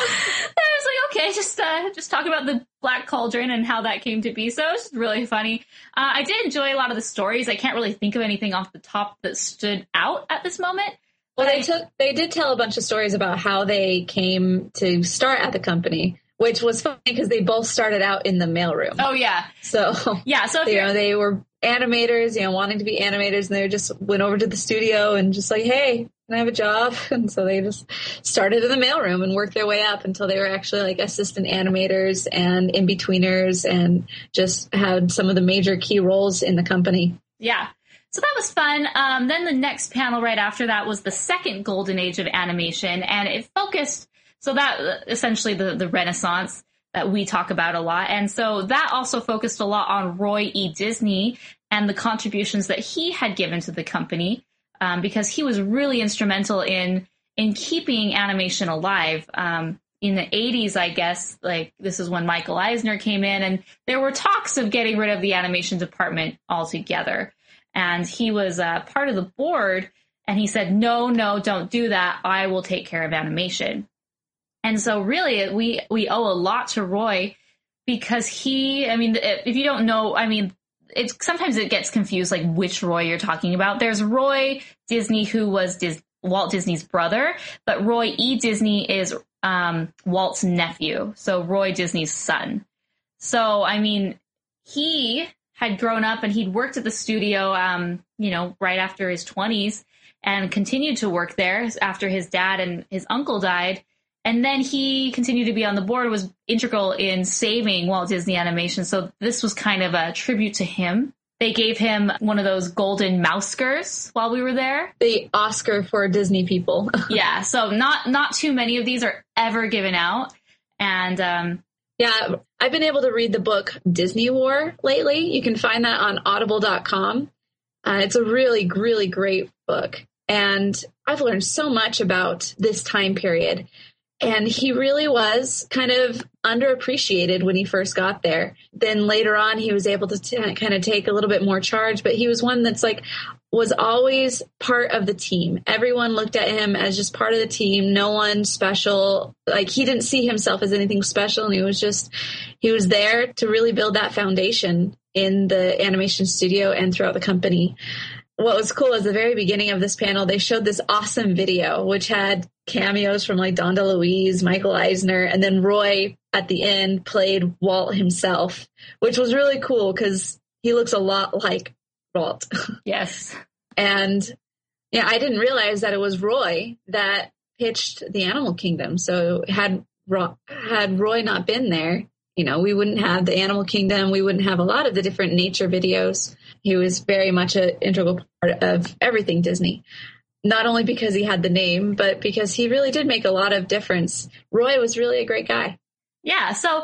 I was like, okay, just talk about the Black Cauldron and how that came to be. So it was really funny. I did enjoy a lot of the stories. I can't really think of anything off the top that stood out at this moment. Well, they did tell a bunch of stories about how they came to start at the company, which was funny because they both started out in the mailroom. Oh, yeah. So they were animators, you know, wanting to be animators, and they just went over to the studio and just like, hey, can I have a job? And so they just started in the mailroom and worked their way up until they were actually like assistant animators and in-betweeners, and just had some of the major key roles in the company. Yeah. So that was fun. Then the next panel right after that was the second golden age of animation, and it focused, so that essentially the Renaissance that we talk about a lot. And so that also focused a lot on Roy E. Disney and the contributions that he had given to the company, because he was really instrumental in keeping animation alive. In the 80s, I guess, like this is when Michael Eisner came in, and there were talks of getting rid of the animation department altogether. And he was part of the board, and he said, no, don't do that. I will take care of animation. And so really, we owe a lot to Roy, because if you don't know, sometimes it gets confused, like which Roy you're talking about. There's Roy Disney, who was Walt Disney's brother, but Roy E. Disney is Walt's nephew, so Roy Disney's son. So, he had grown up and he'd worked at the studio, right after his 20s, and continued to work there after his dad and his uncle died. And then he continued to be on the board, was integral in saving Walt Disney Animation. So this was kind of a tribute to him. They gave him one of those golden Mouskers while we were there. The Oscar for Disney people. Yeah, so not too many of these are ever given out. And yeah, I've been able to read the book Disney War lately. You can find that on audible.com. It's a really, really great book. And I've learned so much about this time period. And he really was kind of underappreciated when he first got there. Then later on, he was able to kind of take a little bit more charge. But he was one that's was always part of the team. Everyone looked at him as just part of the team. No one special. He didn't see himself as anything special. And he was there to really build that foundation in the animation studio and throughout the company. What was cool is the very beginning of this panel, they showed this awesome video, which had cameos from Don DeLuise, Michael Eisner, and then Roy at the end played Walt himself, which was really cool because he looks a lot like Walt. Yes. And yeah, I didn't realize that it was Roy that pitched the Animal Kingdom. So had Roy not been there, we wouldn't have the Animal Kingdom. We wouldn't have a lot of the different nature videos. He was very much an integral part of everything Disney, not only because he had the name, but because he really did make a lot of difference. Roy was really a great guy. Yeah. So,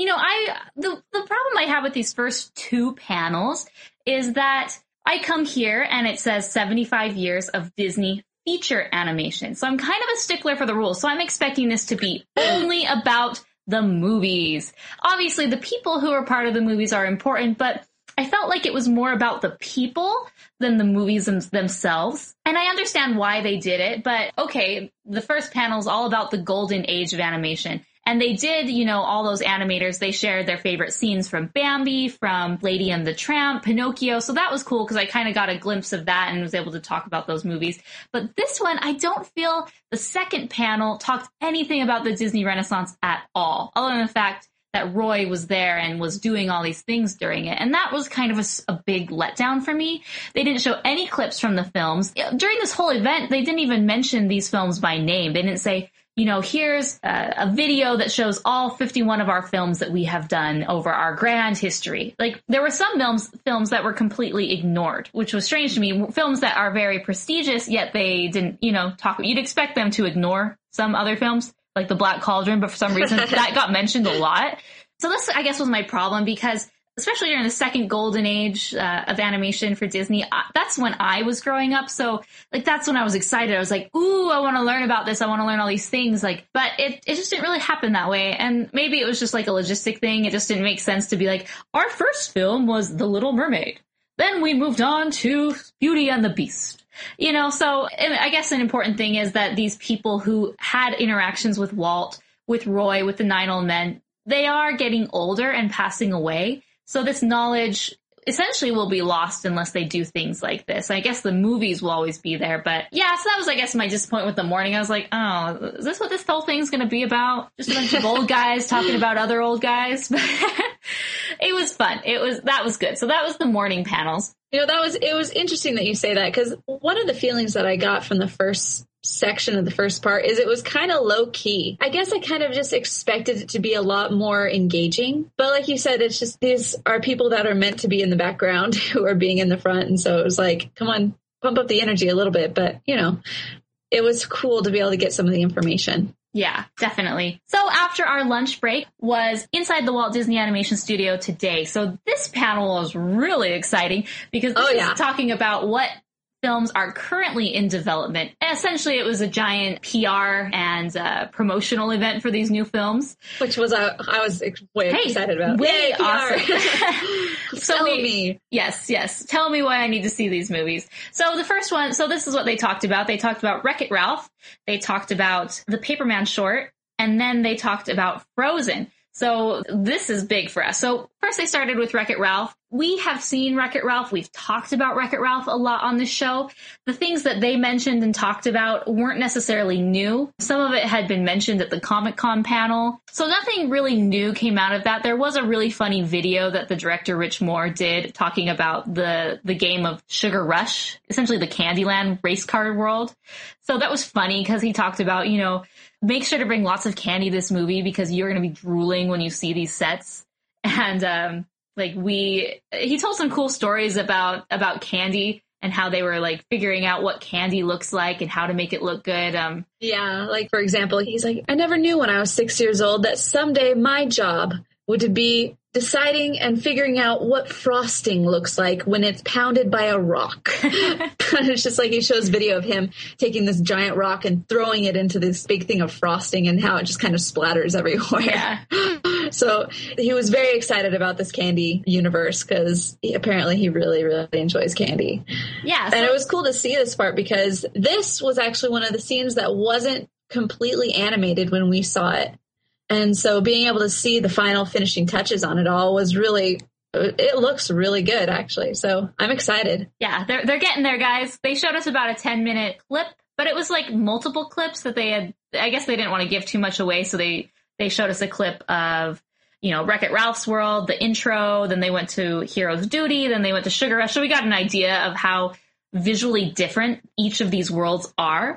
the problem I have with these first two panels is that I come here and it says 75 years of Disney feature animation. So I'm kind of a stickler for the rules. So I'm expecting this to be only about the movies. Obviously, the people who are part of the movies are important, but I felt like it was more about the people than the movies themselves. And I understand why they did it, but okay, the first panel is all about the golden age of animation. And they did, all those animators, they shared their favorite scenes from Bambi, from Lady and the Tramp, Pinocchio. So that was cool because I kind of got a glimpse of that and was able to talk about those movies. But this one, I don't feel the second panel talked anything about the Disney Renaissance at all, other than the fact that Roy was there and was doing all these things during it. And that was kind of a big letdown for me. They didn't show any clips from the films. During this whole event, they didn't even mention these films by name. They didn't say, here's a video that shows all 51 of our films that we have done over our grand history. There were some films that were completely ignored, which was strange to me. Films that are very prestigious, yet they didn't, talk. You'd expect them to ignore some other films, like The Black Cauldron, but for some reason that got mentioned a lot. So this, I guess, was my problem because especially during the second golden age of animation for Disney, that's when I was growing up. So that's when I was excited. I was like, ooh, I want to learn about this. I want to learn all these things. But it just didn't really happen that way. And maybe it was just a logistic thing. It just didn't make sense to be our first film was The Little Mermaid. Then we moved on to Beauty and the Beast. So I guess an important thing is that these people who had interactions with Walt, with Roy, with the Nine Old Men, they are getting older and passing away. So this knowledge essentially will be lost unless they do things like this. I guess the movies will always be there. But yeah, so that was, I guess, my disappointment with the morning. I was like, oh, is this what this whole thing's going to be about? Just a bunch of old guys talking about other old guys? But it was fun. That was good. So that was the morning panels. It was interesting that you say that because one of the feelings that I got from the first section of the first part is it was kind of low key. I guess I kind of just expected it to be a lot more engaging. But like you said, it's just these are people that are meant to be in the background who are being in the front. And so it was like, come on, pump up the energy a little bit. But, you know, it was cool to be able to get some of the information. Yeah, definitely. So after our lunch break was Inside the Walt Disney Animation Studio Today. So this panel was really exciting because this is talking about what films are currently in development. And essentially, it was a giant PR and promotional event for these new films. Which was, I was way excited about. Way awesome. Tell me. Yes. Tell me why I need to see these movies. So the first one, so this is what they talked about. They talked about Wreck-It Ralph. They talked about the Paperman short. And then they talked about Frozen. So this is big for us. So first they started with Wreck-It Ralph. We have seen Wreck-It Ralph. We've talked about Wreck-It Ralph a lot on this show. The things that they mentioned and talked about weren't necessarily new. Some of it had been mentioned at the Comic-Con panel. So nothing really new came out of that. There was a really funny video that the director Rich Moore did talking about the game of Sugar Rush, essentially the Candyland race car world. So that was funny because he talked about, you know, make sure to bring lots of candy this movie because you're going to be drooling when you see these sets. And he told some cool stories about candy and how they were like figuring out what candy looks like and how to make it look good. Yeah, like for example, he's like, I never knew when I was 6 years old that someday my job would be deciding and figuring out what frosting looks like when it's pounded by a rock. It's just like he shows video of him taking this giant rock and throwing it into this big thing of frosting and how it just kind of splatters everywhere. Yeah. So he was very excited about this candy universe because apparently he really, really enjoys candy. Yeah. And it was cool to see this part because this was actually one of the scenes that wasn't completely animated when we saw it. And so being able to see the final finishing touches on it all was really, it looks really good, actually. So I'm excited. Yeah, they're getting there, guys. They showed us about a 10-minute clip, but it was like multiple clips that they had. I guess they didn't want to give too much away. So they showed us a clip of, you know, Wreck-It Ralph's world, the intro. Then they went to Hero's Duty. Then they went to Sugar Rush. So we got an idea of how visually different each of these worlds are.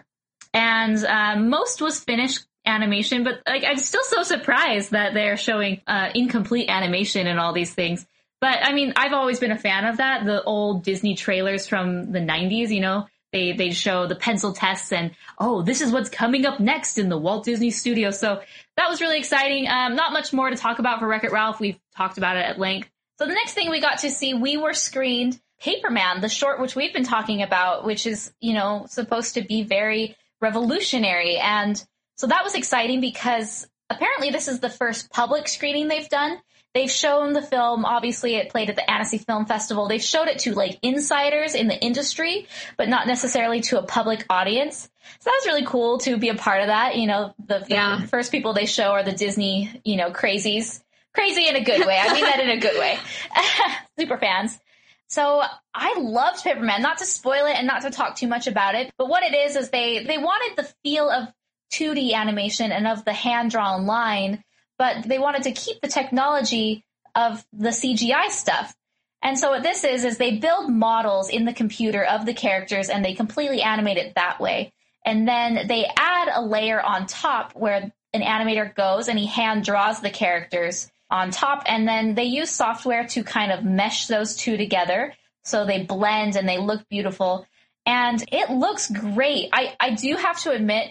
And most was finished animation, but like I'm still so surprised that they're showing incomplete animation and all these things. But I mean, I've always been a fan of that. The old Disney trailers from the 90s, you know, they show the pencil tests and, oh, this is what's coming up next in the Walt Disney Studio. So that was really exciting. Not much more to talk about for Wreck-It Ralph. We've talked about it at length. So the next thing we got to see, we were screened Paperman, the short which we've been talking about, which is, you know, supposed to be very revolutionary. And so that was exciting because apparently this is the first public screening they've done. They've shown the film, obviously it played at the Annecy Film Festival. They've showed it to like insiders in the industry, but not necessarily to a public audience. So that was really cool to be a part of that. You know, the first people they show are the Disney, you know, crazies. Crazy in a good way. I mean that in a good way. Super fans. So I loved Paperman, not to spoil it and not to talk too much about it, but what it is they wanted the feel of 2D animation and of the hand-drawn line, but they wanted to keep the technology of the CGI stuff. And so what this is they build models in the computer of the characters and they completely animate it that way. And then they add a layer on top where an animator goes and he hand draws the characters on top. And then they use software to kind of mesh those two together so they blend and they look beautiful. And it looks great. I do have to admit,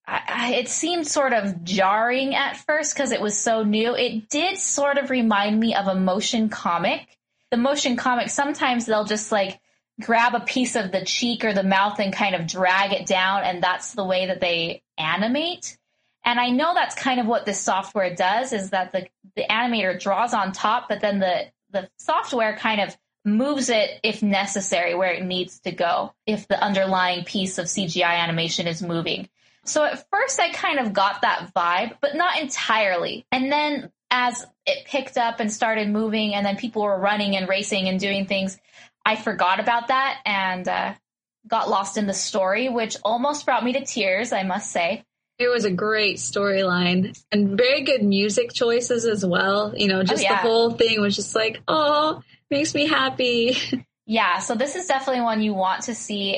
it seemed sort of jarring at first because it was so new. It did sort of remind me of a motion comic. The motion comic, sometimes they'll just like grab a piece of the cheek or the mouth and kind of drag it down, and that's the way that they animate. And I know that's kind of what this software does, is that the animator draws on top, but then the software kind of moves it if necessary where it needs to go, if the underlying piece of CGI animation is moving. So at first I kind of got that vibe, but not entirely. And then as it picked up and started moving and then people were running and racing and doing things, I forgot about that and got lost in the story, which almost brought me to tears, I must say. It was a great storyline and very good music choices as well. You know, just the whole thing was just like, oh, makes me happy. Yeah, so this is definitely one you want to see.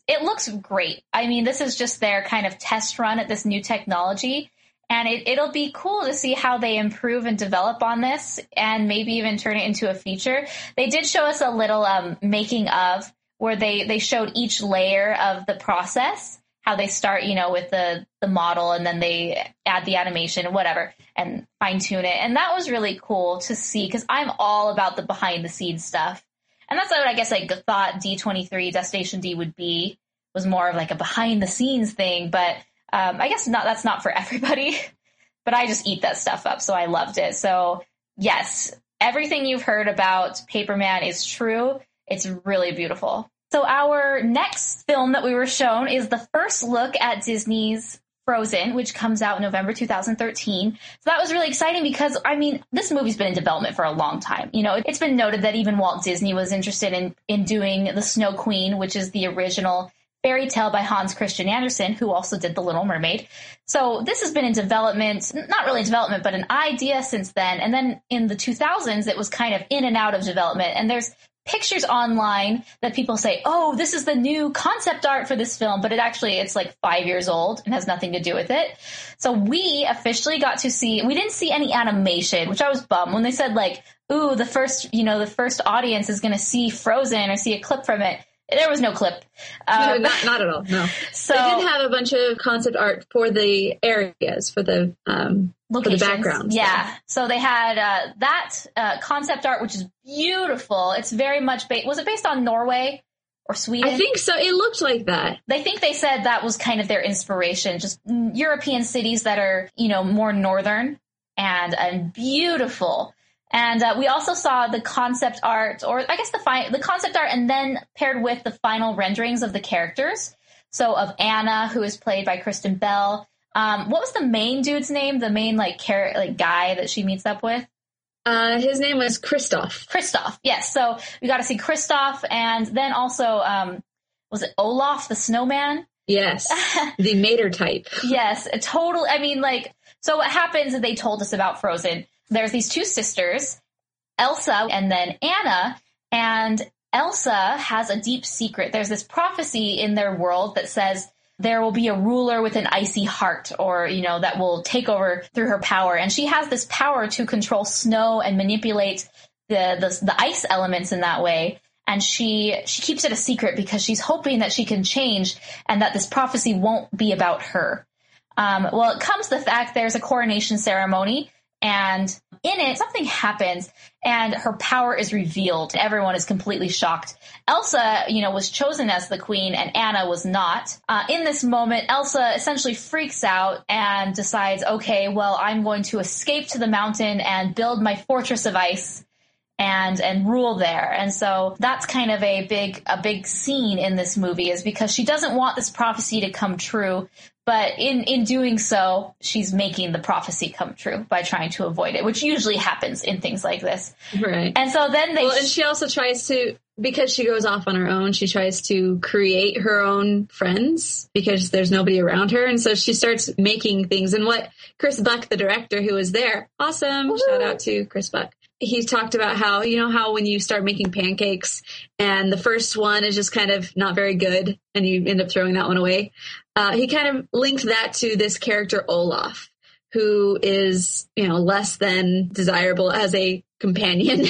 it looks great. I mean, this is just their kind of test run at this new technology. And it'll be cool to see how they improve and develop on this and maybe even turn it into a feature. They did show us a little making of where they showed each layer of the process, how they start, with the model and then they add the animation and whatever and fine tune it. And that was really cool to see because I'm all about the behind the scenes stuff. And that's what I guess I thought D23 Destination D would be, was more of like a behind the scenes thing. But I guess that's not for everybody, but I just eat that stuff up. So I loved it. So yes, everything you've heard about Paperman is true. It's really beautiful. So our next film that we were shown is the first look at Disney's Frozen, which comes out in November 2013. So that was really exciting because, I mean, this movie's been in development for a long time. It's been noted that even Walt Disney was interested in doing The Snow Queen, which is the original fairy tale by Hans Christian Andersen, who also did The Little Mermaid. So this has been in development, not really in development, but an idea since then. And then in the 2000s, it was kind of in and out of development. And there's pictures online that people say, oh, this is the new concept art for this film, but it's like 5 years old and has nothing to do with it. So we officially got to see, we didn't see any animation, which I was bummed when they said like, ooh, the first audience is going to see Frozen or see a clip from it. There was no clip. No, not at all. No. So they did have a bunch of concept art for the areas, for the backgrounds. Yeah. So they had that concept art, which is beautiful. It's very much was it based on Norway or Sweden? I think so. It looked like that. They said that was kind of their inspiration, just European cities that are, more northern and beautiful. And we also saw the concept art, or I guess the concept art, and then paired with the final renderings of the characters. So of Anna, who is played by Kristen Bell. What was the main dude's name? The main guy that she meets up with? His name was Kristoff. Kristoff, yes. So we got to see Kristoff, and then also was it Olaf the snowman? Yes, the mater type. Yes, a total. I mean, so what happens? They told us about Frozen. There's these two sisters, Elsa and then Anna, and Elsa has a deep secret. There's this prophecy in their world that says there will be a ruler with an icy heart, or, that will take over through her power. And she has this power to control snow and manipulate the ice elements in that way. And she keeps it a secret because she's hoping that she can change and that this prophecy won't be about her. Well, it comes to the fact there's a coronation ceremony. And in it, something happens and her power is revealed. Everyone is completely shocked. Elsa, was chosen as the queen and Anna was not. In this moment, Elsa essentially freaks out and decides, okay, well, I'm going to escape to the mountain and build my fortress of ice and rule there. And so that's kind of a big scene in this movie, is because she doesn't want this prophecy to come true. But in doing so, she's making the prophecy come true by trying to avoid it, which usually happens in things like this. Right. And so then and she also tries to, because she goes off on her own, she tries to create her own friends because there's nobody around her. And so she starts making things. And what Chris Buck, the director who was there, awesome, woo-hoo. Shout out to Chris Buck. He talked about how when you start making pancakes and the first one is just kind of not very good and you end up throwing that one away. He kind of linked that to this character Olaf, who is, less than desirable as a companion.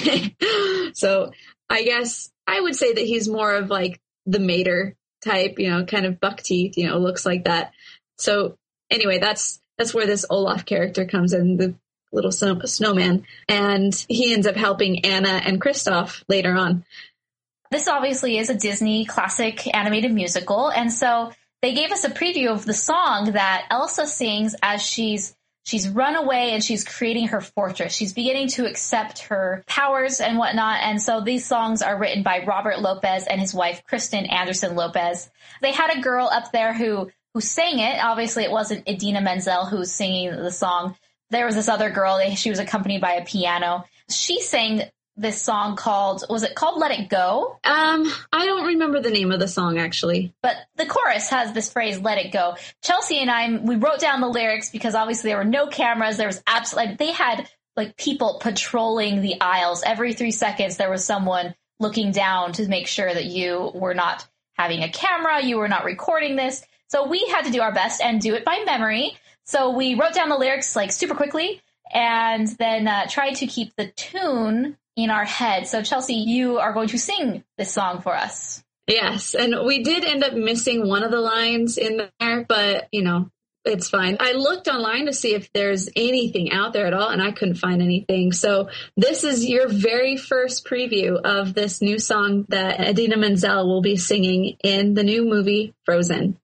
So I guess I would say that he's more of like the mater type, kind of buck teeth, looks like that. So anyway, that's where this Olaf character comes in, the little snowman, and he ends up helping Anna and Kristoff later on. This obviously is a Disney classic animated musical, and so they gave us a preview of the song that Elsa sings as she's run away and she's creating her fortress. She's beginning to accept her powers and whatnot. And so these songs are written by Robert Lopez and his wife, Kristen Anderson Lopez. They had a girl up there who sang it. Obviously, it wasn't Idina Menzel who was singing the song. There was this other girl. She was accompanied by a piano. She sang this song was it called Let It Go? I don't remember the name of the song, actually. But the chorus has this phrase, let it go. Chelsea and we wrote down the lyrics because obviously there were no cameras. There was they had people patrolling the aisles. Every 3 seconds there was someone looking down to make sure that you were not having a camera. You were not recording this. So we had to do our best and do it by memory. So we wrote down the lyrics like super quickly and then tried to keep the tune in our head. So Chelsea, you are going to sing this song for us. Yes, and we did end up missing one of the lines in there, but, you know, it's fine. I looked online to see if there's anything out there at all, and I couldn't find anything. So this is your very first preview of this new song that Idina Menzel will be singing in the new movie Frozen.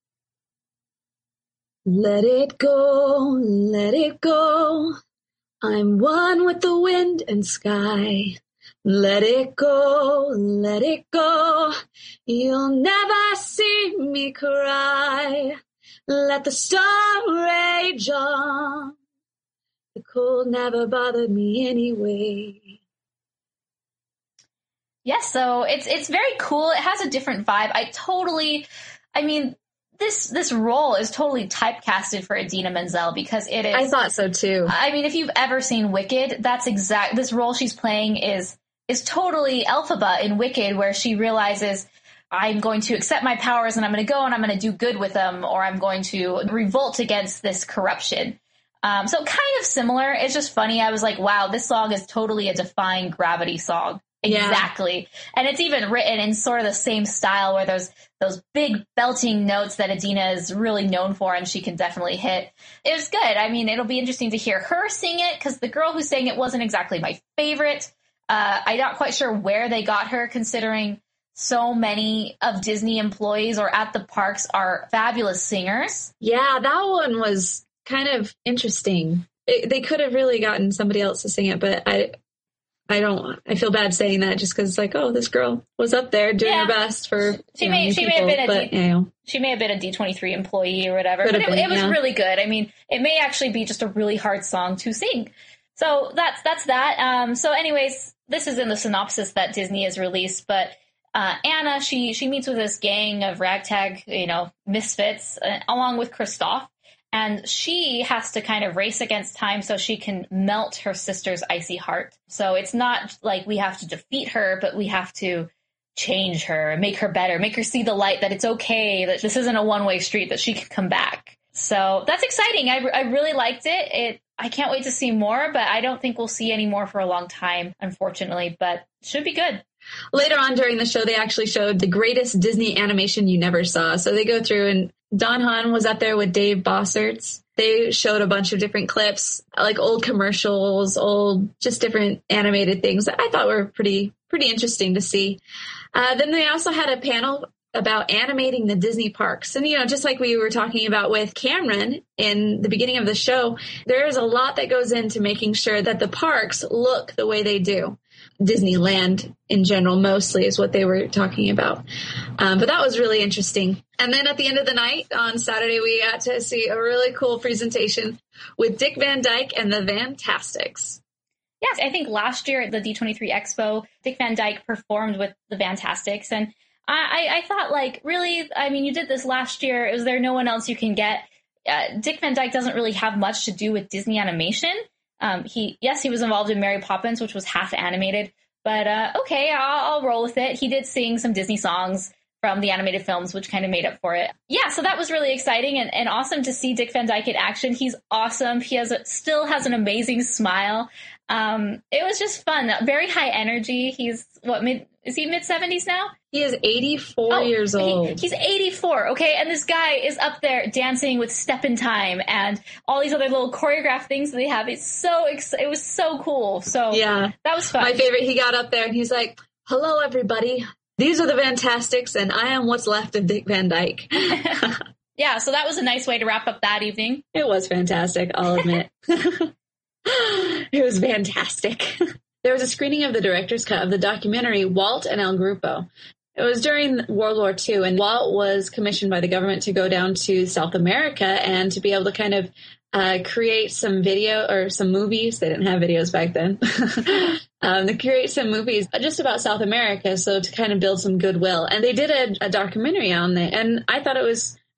Let it go, let it go. I'm one with the wind and sky. Let it go, let it go. You'll never see me cry. Let the storm rage on. The cold never bothered me anyway. Yes, so it's very cool. It has a different vibe. This role is totally typecasted for Idina Menzel because it is. I thought so too. I mean, if you've ever seen Wicked, this role she's playing is totally Elphaba in Wicked, where she realizes I'm going to accept my powers and I'm going to go and I'm going to do good with them, or I'm going to revolt against this corruption. So kind of similar. It's just funny. I was like, wow, this song is totally a Defying Gravity song. Exactly. Yeah. And it's even written in sort of the same style where those big belting notes that Idina is really known for and she can definitely hit. It was good. I mean, it'll be interesting to hear her sing it because the girl who sang it wasn't exactly my favorite. I'm not quite sure where they got her, considering so many of Disney employees or at the parks are fabulous singers. Yeah, that one was kind of interesting. They could have really gotten somebody else to sing it, but I feel bad saying that just because it's like, oh, this girl was up there doing her best for she may have been a D23 employee or whatever, but it was really good. I mean, it may actually be just a really hard song to sing. So that's that. So anyways, this is in the synopsis that Disney has released, but Anna, she meets with this gang of ragtag, misfits, along with Kristoff. And she has to kind of race against time so she can melt her sister's icy heart. So it's not like we have to defeat her, but we have to change her, make her better, make her see the light, that it's okay, that this isn't a one-way street, that she can come back. So that's exciting. I really liked it. I can't wait to see more, but I don't think we'll see any more for a long time, unfortunately, but it should be good. Later on during the show, they actually showed the greatest Disney animation you never saw. So they go through, and Don Hahn was up there with Dave Bosserts. They showed a bunch of different clips, like old commercials, just different animated things that I thought were pretty interesting to see. Then they also had a panel about animating the Disney parks. And, just like we were talking about with Cameron in the beginning of the show, there is a lot that goes into making sure that the parks look the way they do. Disneyland in general mostly is what they were talking about. But that was really interesting. And then at the end of the night on Saturday, we got to see a really cool presentation with Dick Van Dyke and the Fantastics. Yes, I think last year at the D23 Expo, Dick Van Dyke performed with the Fantastics. And I thought, you did this last year. Is there no one else you can get? Dick Van Dyke doesn't really have much to do with Disney animation. He was involved in Mary Poppins, which was half animated, but okay, I'll roll with it. He did sing some Disney songs from the animated films, which kind of made up for it. Yeah, so that was really exciting and awesome to see Dick Van Dyke in action. He's awesome. He still has an amazing smile. It was just fun. Very high energy. He's is he mid-70s now? He is 84 years old. He's 84, okay? And this guy is up there dancing with Step in Time and all these other little choreographed things that they have. It was so cool. So yeah, that was fun. My favorite, he got up there and he's like, hello, everybody. These are the Fantastics, and I am what's left of Dick Van Dyke. Yeah, so that was a nice way to wrap up that evening. It was fantastic, I'll admit. It was fantastic. There was a screening of the director's cut of the documentary Walt and El Grupo. It was during World War II, and Walt was commissioned by the government to go down to South America and to be able to kind of create some video or some movies. They didn't have videos back then. To create some movies just about South America, so to kind of build some goodwill. And they did a documentary on it, and I thought it was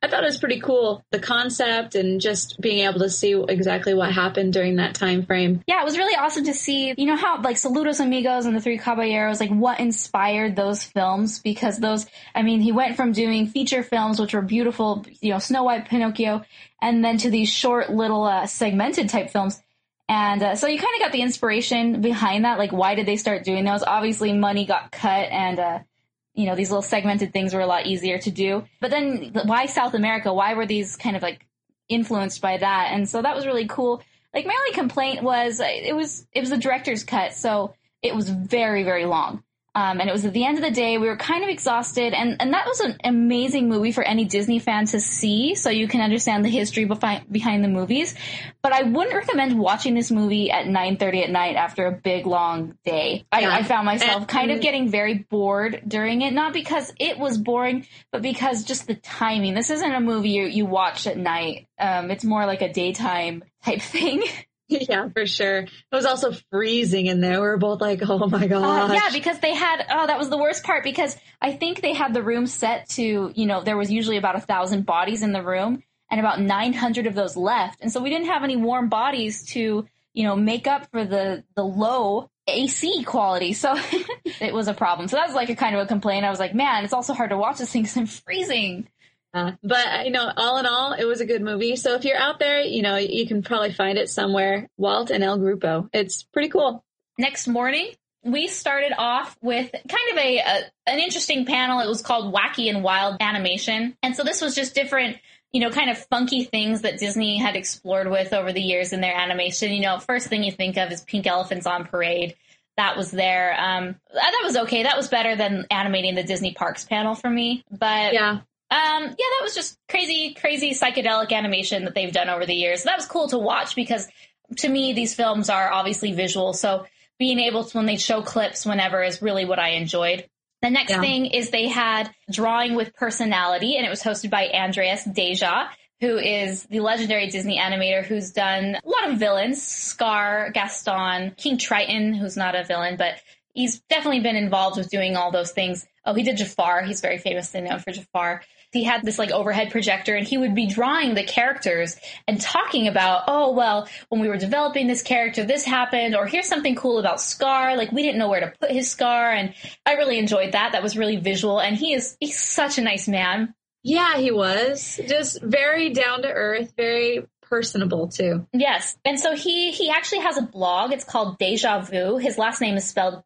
I thought it was pretty cool, the concept and just being able to see exactly what happened during that time frame. Yeah, it was really awesome to see, you know, how like Saludos Amigos and The Three Caballeros, like what inspired those films, because those, I mean, he went from doing feature films, which were beautiful, you know, Snow White, Pinocchio, and then to these short little segmented type films. And so you kind of got the inspiration behind that. Like, why did they start doing those? Obviously, money got cut and, you know, these little segmented things were a lot easier to do. But then why South America? Why were these kind of like influenced by that? And so that was really cool. Like, my only complaint was it was the director's cut. So it was very, very long. And it was at the end of the day, we were kind of exhausted. And that was an amazing movie for any Disney fan to see, so you can understand the history behind the movies. But I wouldn't recommend watching this movie at 9:30 at night after a big, long day. I found myself kind of getting very bored during it, not because it was boring, but because just the timing. This isn't a movie you watch at night. It's more like a daytime type thing. Yeah, for sure. It was also freezing in there. We were both like, oh my gosh. Yeah, because they had, that was the worst part, because I think they had the room set to, you know, there was usually about 1,000 bodies in the room and about 900 of those left. And so we didn't have any warm bodies to, you know, make up for the low AC quality. So it was a problem. So that was like a kind of a complaint. I was like, man, it's also hard to watch this thing because I'm freezing. But, you know, all in all, it was a good movie. So if you're out there, you know, you can probably find it somewhere. Walt and El Grupo. It's pretty cool. Next morning, we started off with kind of an interesting panel. It was called Wacky and Wild Animation. And so this was just different, you know, kind of funky things that Disney had explored with over the years in their animation. You know, first thing you think of is Pink Elephants on Parade. That was there. That was okay. That was better than animating the Disney Parks panel for me. But yeah. That was just crazy psychedelic animation that they've done over the years. So that was cool to watch because, to me, these films are obviously visual. So being able to, when they show clips whenever, is really what I enjoyed. The next thing is they had Drawing with Personality, and it was hosted by Andreas Deja, who is the legendary Disney animator who's done a lot of villains, Scar, Gaston, King Triton, who's not a villain, but he's definitely been involved with doing all those things. Oh, he did Jafar. He's very famously known for Jafar. He had this like overhead projector, and he would be drawing the characters and talking about, oh, well, when we were developing this character, this happened, or here's something cool about Scar. Like, we didn't know where to put his Scar. And I really enjoyed that. That was really visual. And he's such a nice man. Yeah, he was just very down to earth, very personable too. Yes. And so he actually has a blog. It's called Deja Vu. His last name is spelled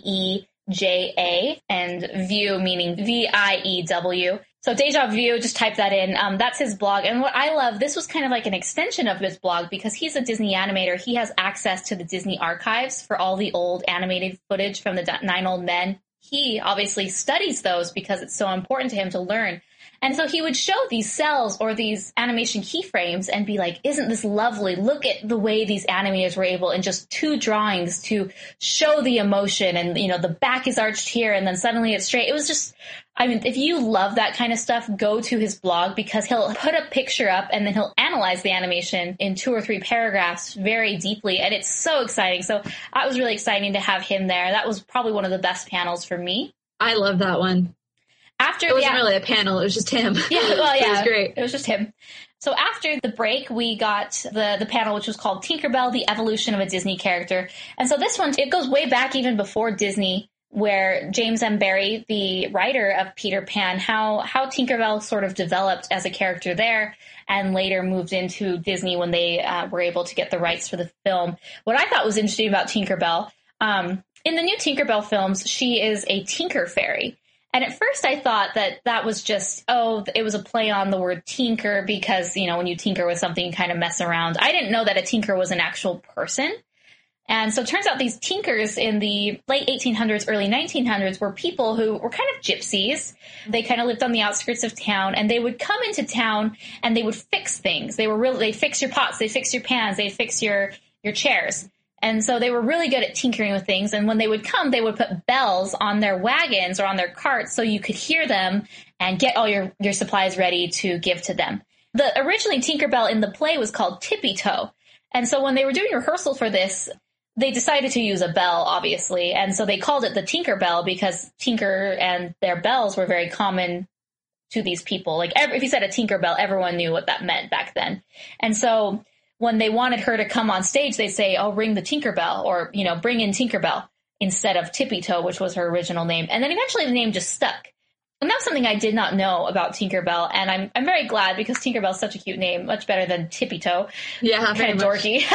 D-E-J-A, and View meaning V-I-E-W. So Deja Vu, just type that in. That's his blog. And what I love, this was kind of like an extension of his blog, because he's a Disney animator. He has access to the Disney archives for all the old animated footage from the 9 Old Men. He obviously studies those because it's so important to him to learn. And so he would show these cells or these animation keyframes and be like, isn't this lovely? Look at the way these animators were able in just 2 drawings to show the emotion. And, you know, the back is arched here and then suddenly it's straight. It was just, I mean, if you love that kind of stuff, go to his blog, because he'll put a picture up and then he'll analyze the animation in 2 or 3 paragraphs very deeply. And it's so exciting. So that was really exciting to have him there. That was probably one of the best panels for me. I love that one. After it wasn't really a panel, it was just him. Yeah, well, yeah, it was great. It was just him. So after the break, we got the panel, which was called Tinkerbell, the Evolution of a Disney Character. And so this one, it goes way back even before Disney, where James M. Barrie, the writer of Peter Pan, how Tinkerbell sort of developed as a character there and later moved into Disney when they were able to get the rights for the film. What I thought was interesting about Tinkerbell, in the new Tinkerbell films, she is a tinker fairy. And at first I thought that was just, it was a play on the word tinker because, you know, when you tinker with something, you kind of mess around. I didn't know that a tinker was an actual person. And so it turns out these tinkers in the late 1800s, early 1900s were people who were kind of gypsies. They kind of lived on the outskirts of town, and they would come into town and they would fix things. They'd fix your pots, they'd fix your pans, they'd fix your chairs. And so they were really good at tinkering with things. And when they would come, they would put bells on their wagons or on their carts so you could hear them and get all your supplies ready to give to them. Originally, Tinkerbell in the play was called Tippy Toe. And so when they were doing rehearsal for this, they decided to use a bell, obviously. And so they called it the Tinker Bell because Tinker and their bells were very common to these people. Like if you said a Tinkerbell, everyone knew what that meant back then. And so when they wanted her to come on stage, they'd say, oh, ring the Tinkerbell, or, you know, bring in Tinkerbell instead of Tippy Toe, which was her original name. And then eventually the name just stuck. And that's something I did not know about Tinkerbell. And I'm very glad, because Tinkerbell is such a cute name, much better than Tippy Toe. Yeah, kind of dorky.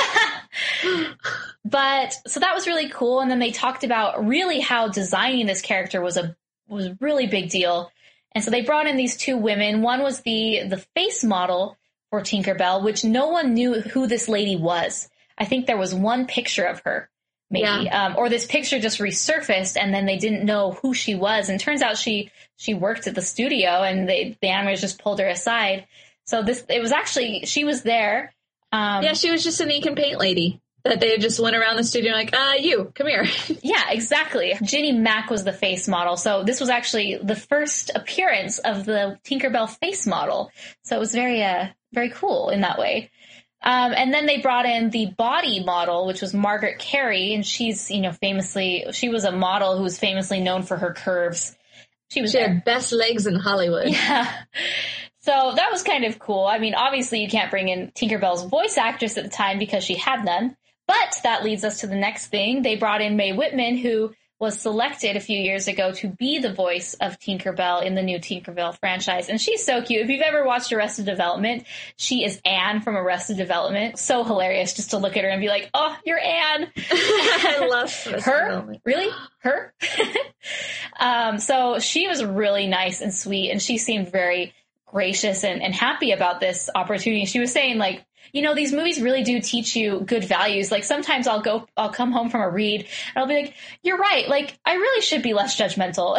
But so that was really cool. And then they talked about really how designing this character was a really big deal. And so they brought in these two women. One was the face model for Tinkerbell, which no one knew who this lady was. I think there was one picture of her, maybe, or this picture just resurfaced, and then they didn't know who she was. And turns out she worked at the studio, and the animators just pulled her aside. So she was there. She was just an ink and paint lady that they just went around the studio like, you, come here. Yeah, exactly. Ginny Mac was the face model. So this was actually the first appearance of the Tinkerbell face model. So it was very, very cool in that way. And then they brought in the body model, which was Margaret Carey. And she's, you know, she was a model who was famously known for her curves. She had best legs in Hollywood. Yeah. So that was kind of cool. I mean, obviously you can't bring in Tinkerbell's voice actress at the time because she had none. But that leads us to the next thing. They brought in Mae Whitman, who was selected a few years ago to be the voice of Tinkerbell in the new Tinkerbell franchise. And she's so cute. If you've ever watched Arrested Development, she is Anne from Arrested Development. So hilarious just to look at her and be like, oh, you're Anne. I love her. Really? Her? So she was really nice and sweet, and she seemed very gracious and happy about this opportunity. She was saying, like, you know, these movies really do teach you good values. Like, sometimes I'll come home from a read and I'll be like, you're right. Like, I really should be less judgmental.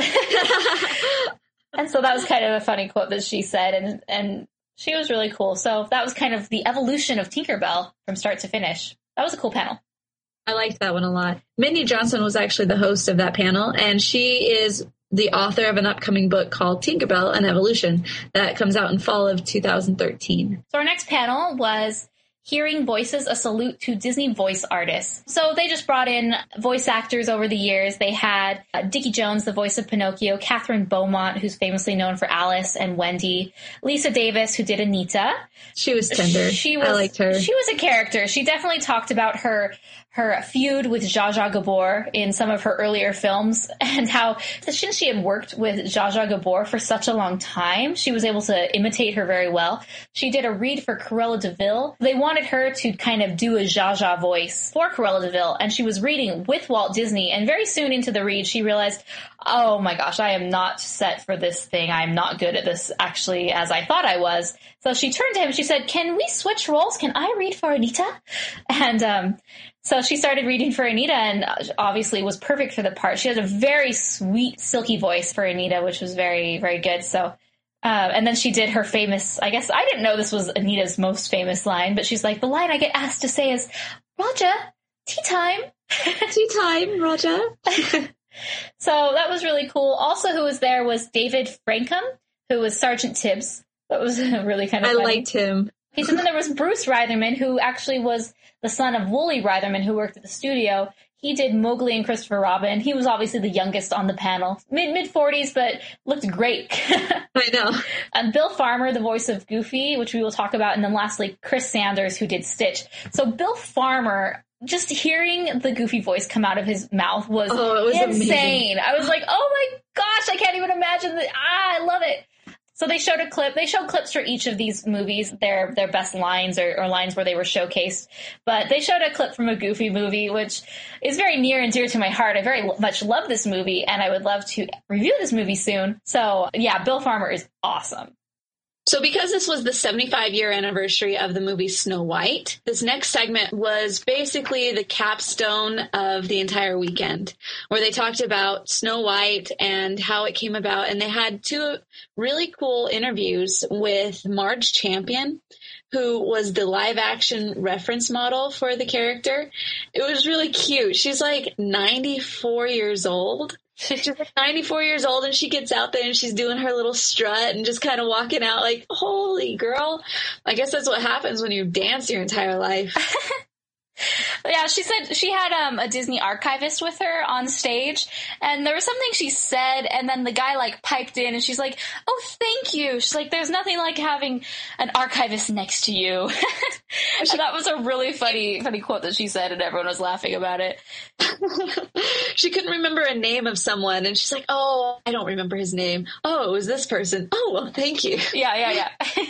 And so that was kind of a funny quote that she said. And she was really cool. So that was kind of the evolution of Tinkerbell from start to finish. That was a cool panel. I liked that one a lot. Mindy Johnson was actually the host of that panel, and she is the author of an upcoming book called Tinkerbell, An Evolution, that comes out in fall of 2013. So our next panel was Hearing Voices, a salute to Disney voice artists. So they just brought in voice actors over the years. They had Dickie Jones, the voice of Pinocchio, Catherine Beaumont, who's famously known for Alice and Wendy, Lisa Davis, who did Anita. She was tender. I liked her. She was a character. She definitely talked about her feud with Zsa Zsa Gabor in some of her earlier films, and how, since she had worked with Zsa Zsa Gabor for such a long time, she was able to imitate her very well. She did a read for Cruella de Vil. They wanted her to kind of do a Zsa Zsa voice for Cruella de Vil, and she was reading with Walt Disney, and very soon into the read, she realized, oh my gosh, I am not set for this thing. I'm not good at this, actually, as I thought I was. So she turned to him, she said, can we switch roles? Can I read for Anita? And so she started reading for Anita, and obviously was perfect for the part. She had a very sweet, silky voice for Anita, which was very, very good. So, and then she did her famous, I guess, I didn't know this was Anita's most famous line, but she's like, the line I get asked to say is, Roger, tea time. Tea time, Roger. So that was really cool. Also who was there was David Frankham, who was Sergeant Tibbs. That was really kind of funny. I liked him. And then there was Bruce Reitherman, who actually was the son of Wooly Reitherman, who worked at the studio. He did Mowgli and Christopher Robin. He was obviously the youngest on the panel. Mid-40s, but looked great. I know. And Bill Farmer, the voice of Goofy, which we will talk about. And then lastly, Chris Sanders, who did Stitch. So Bill Farmer, just hearing the Goofy voice come out of his mouth was insane. Amazing. I was like, oh my gosh, I can't even imagine that. I love it. So they showed a clip. They showed clips for each of these movies, their best lines or lines where they were showcased. But they showed a clip from a Goofy movie, which is very near and dear to my heart. I very much love this movie, and I would love to review this movie soon. So, yeah, Bill Farmer is awesome. So because this was the 75-year anniversary of the movie Snow White, this next segment was basically the capstone of the entire weekend, where they talked about Snow White and how it came about. And they had two really cool interviews with Marge Champion, who was the live-action reference model for the character. It was really cute. She's like 94 years old. She's like 94 years old, and she gets out there and she's doing her little strut and just kind of walking out like, holy girl. I guess that's what happens when you dance your entire life. Yeah, she said she had a Disney archivist with her on stage, and there was something she said, and then the guy like piped in, and she's like, "Oh, thank you." She's like, "There's nothing like having an archivist next to you." And that was a really funny quote that she said, and everyone was laughing about it. She couldn't remember a name of someone, and she's like, "Oh, I don't remember his name. Oh, it was this person. Oh, well, thank you." Yeah.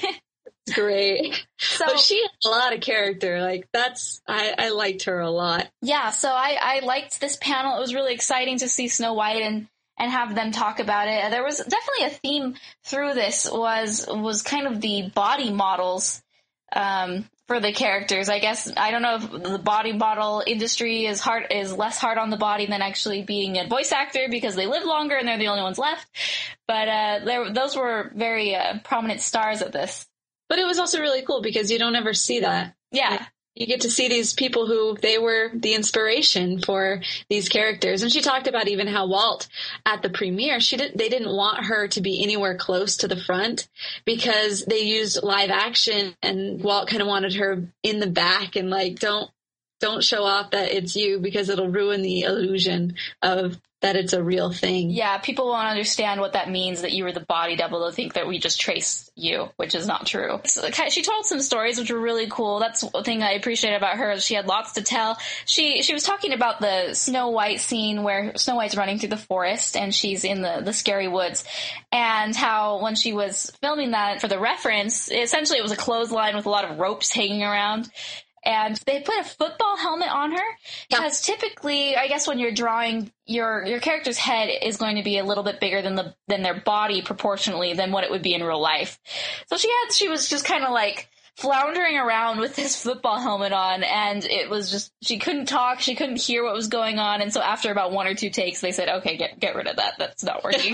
Great. So, but she had a lot of character. Like I liked her a lot. Yeah, so I liked this panel. It was really exciting to see Snow White and have them talk about it. There was definitely a theme through this was kind of the body models for the characters. I guess I don't know if the body model industry is less hard on the body than actually being a voice actor because they live longer and they're the only ones left. But those were very prominent stars at this. But it was also really cool because you don't ever see that. Yeah. Like, you get to see these people who they were the inspiration for these characters. And she talked about even how Walt at the premiere, they didn't want her to be anywhere close to the front because they used live action and Walt kind of wanted her in the back and like, don't show off that it's you because it'll ruin the illusion of that it's a real thing. Yeah, people won't understand what that means, that you were the body double. They'll think that we just traced you, which is not true. So, she told some stories which were really cool. That's one thing I appreciate about her. She had lots to tell. She was talking about the Snow White scene where Snow White's running through the forest and she's in the scary woods, and how when she was filming that for the reference, essentially it was a clothesline with a lot of ropes hanging around. And they put a football helmet on her because typically, I guess when you're drawing, your character's head is going to be a little bit bigger than their body proportionally than what it would be in real life. So she was just kind of like floundering around with this football helmet on, and it was just, she couldn't talk, she couldn't hear what was going on, and so after about 1 or 2 takes, they said, okay, get rid of that, that's not working.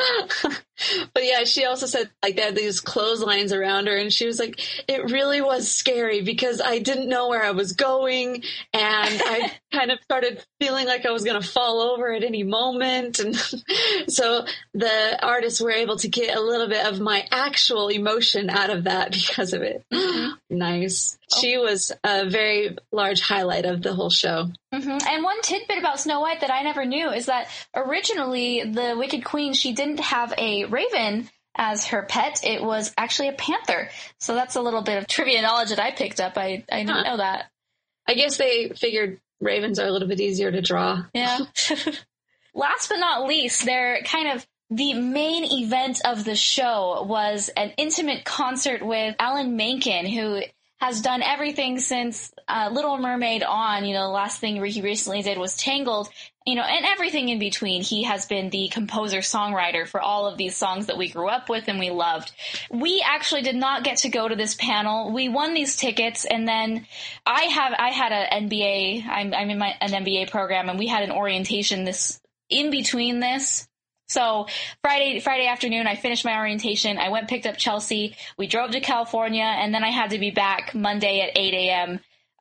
But yeah, she also said like they had these clotheslines around her, and she was like, it really was scary because I didn't know where I was going, and I kind of started feeling like I was going to fall over at any moment. And so the artists were able to get a little bit of my actual emotion out of that because of it. Mm-hmm. Nice. She was a very large highlight of the whole show. Mm-hmm. And one tidbit about Snow White that I never knew is that originally the Wicked Queen, she didn't have a raven as her pet. It was actually a panther. So that's a little bit of trivia knowledge that I picked up. I didn't know that. I guess they figured ravens are a little bit easier to draw. Yeah. Last but not least, the main event of the show was an intimate concert with Alan Menken, who has done everything since Little Mermaid on. The last thing he recently did was Tangled, and everything in between. He has been the composer-songwriter for all of these songs that we grew up with and we loved. We actually did not get to go to this panel. We won these tickets, and then I had an MBA. I'm in an MBA program, and we had an orientation in between this. So Friday afternoon, I finished my orientation. I picked up Chelsea. We drove to California, and then I had to be back Monday at 8 a.m.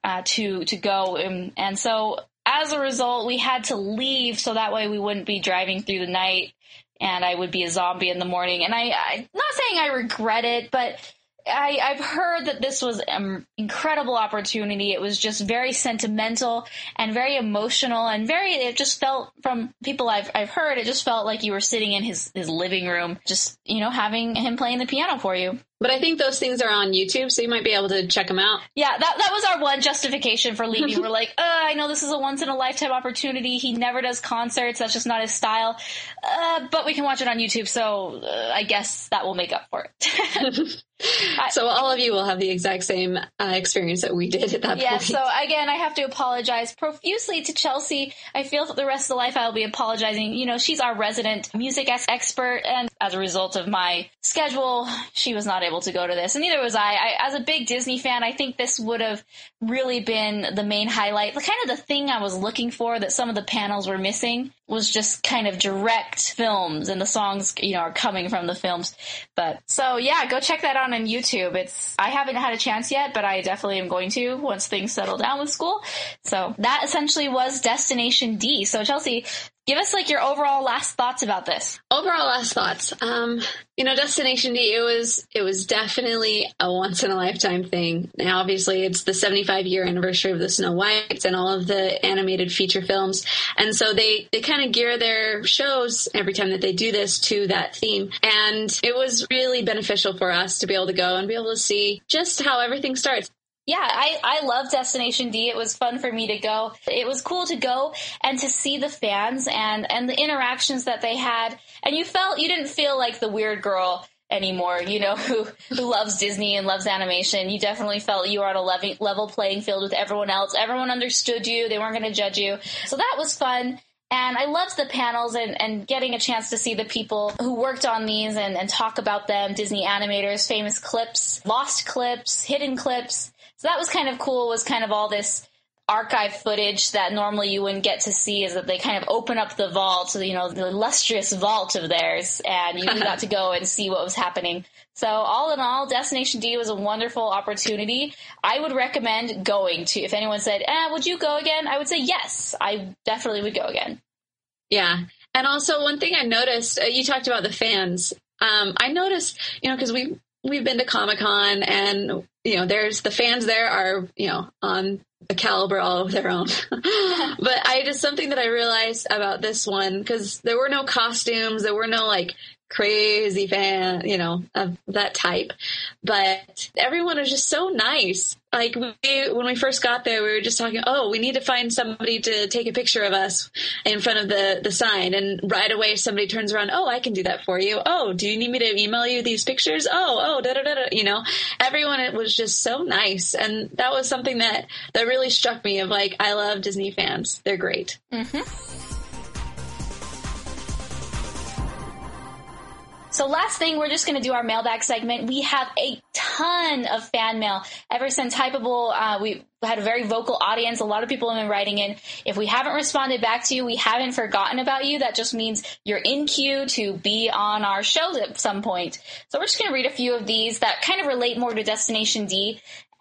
To go. And so as a result, we had to leave so that way we wouldn't be driving through the night and I would be a zombie in the morning. And I'm not saying I regret it, but I've heard that this was an incredible opportunity. It was just very sentimental and very emotional, and it just felt, from people I've heard, it just felt like you were sitting in his living room, just, having him playing the piano for you. But I think those things are on YouTube, so you might be able to check them out. Yeah, that was our one justification for leaving. We're like, I know this is a once-in-a-lifetime opportunity. He never does concerts. That's just not his style. But we can watch it on YouTube, so I guess that will make up for it. So all of you will have the exact same experience that we did at that point. Yeah, so again, I have to apologize profusely to Chelsea. I feel for the rest of the life I'll be apologizing. She's our resident music expert, and as a result of my schedule, she was not able to go to this, and neither was I. As a big Disney fan, I think this would have really been the main highlight. Kind of the thing I was looking for that some of the panels were missing was just kind of direct films, and the songs, are coming from the films. But so yeah, go check that out on YouTube. I haven't had a chance yet, but I definitely am going to once things settle down with school. So that essentially was Destination D. So Chelsea, Give us like your overall last thoughts about this. Overall last thoughts. Destination D, it was definitely a once in a lifetime thing. Now, obviously, it's the 75-year anniversary of the Snow Whites and all of the animated feature films. And so they kind of gear their shows every time that they do this to that theme. And it was really beneficial for us to be able to go and be able to see just how everything starts. Yeah, I love Destination D. It was fun for me to go. It was cool to go and to see the fans and the interactions that they had. And you didn't feel like the weird girl anymore, who loves Disney and loves animation. You definitely felt you were on a level playing field with everyone else. Everyone understood you. They weren't going to judge you. So that was fun. And I loved the panels and getting a chance to see the people who worked on these and talk about them, Disney animators, famous clips, lost clips, hidden clips. So that was kind of cool, was kind of all this archive footage that normally you wouldn't get to see, is that they kind of open up the vault, the illustrious vault of theirs, and you got to go and see what was happening. So all in all, Destination D was a wonderful opportunity. I would recommend going to, if anyone said, would you go again? I would say yes, I definitely would go again. Yeah. And also one thing I noticed, you talked about the fans. I noticed, because we've been to Comic-Con and, there's the fans there are, on a caliber all of their own. But something that I realized about this one, because there were no costumes, there were no crazy fan, of that type. But everyone was just so nice. When we first got there, we were just talking, we need to find somebody to take a picture of us in front of the sign. And right away, somebody turns around, I can do that for you. Do you need me to email you these pictures? Da-da-da-da. Everyone was just so nice. And that was something that really struck me of I love Disney fans. They're great. Mm-hmm. So last thing, we're just going to do our mailbag segment. We have a ton of fan mail. Ever since Hypable, we had a very vocal audience. A lot of people have been writing in. If we haven't responded back to you, we haven't forgotten about you. That just means you're in queue to be on our show at some point. So we're just going to read a few of these that kind of relate more to Destination D.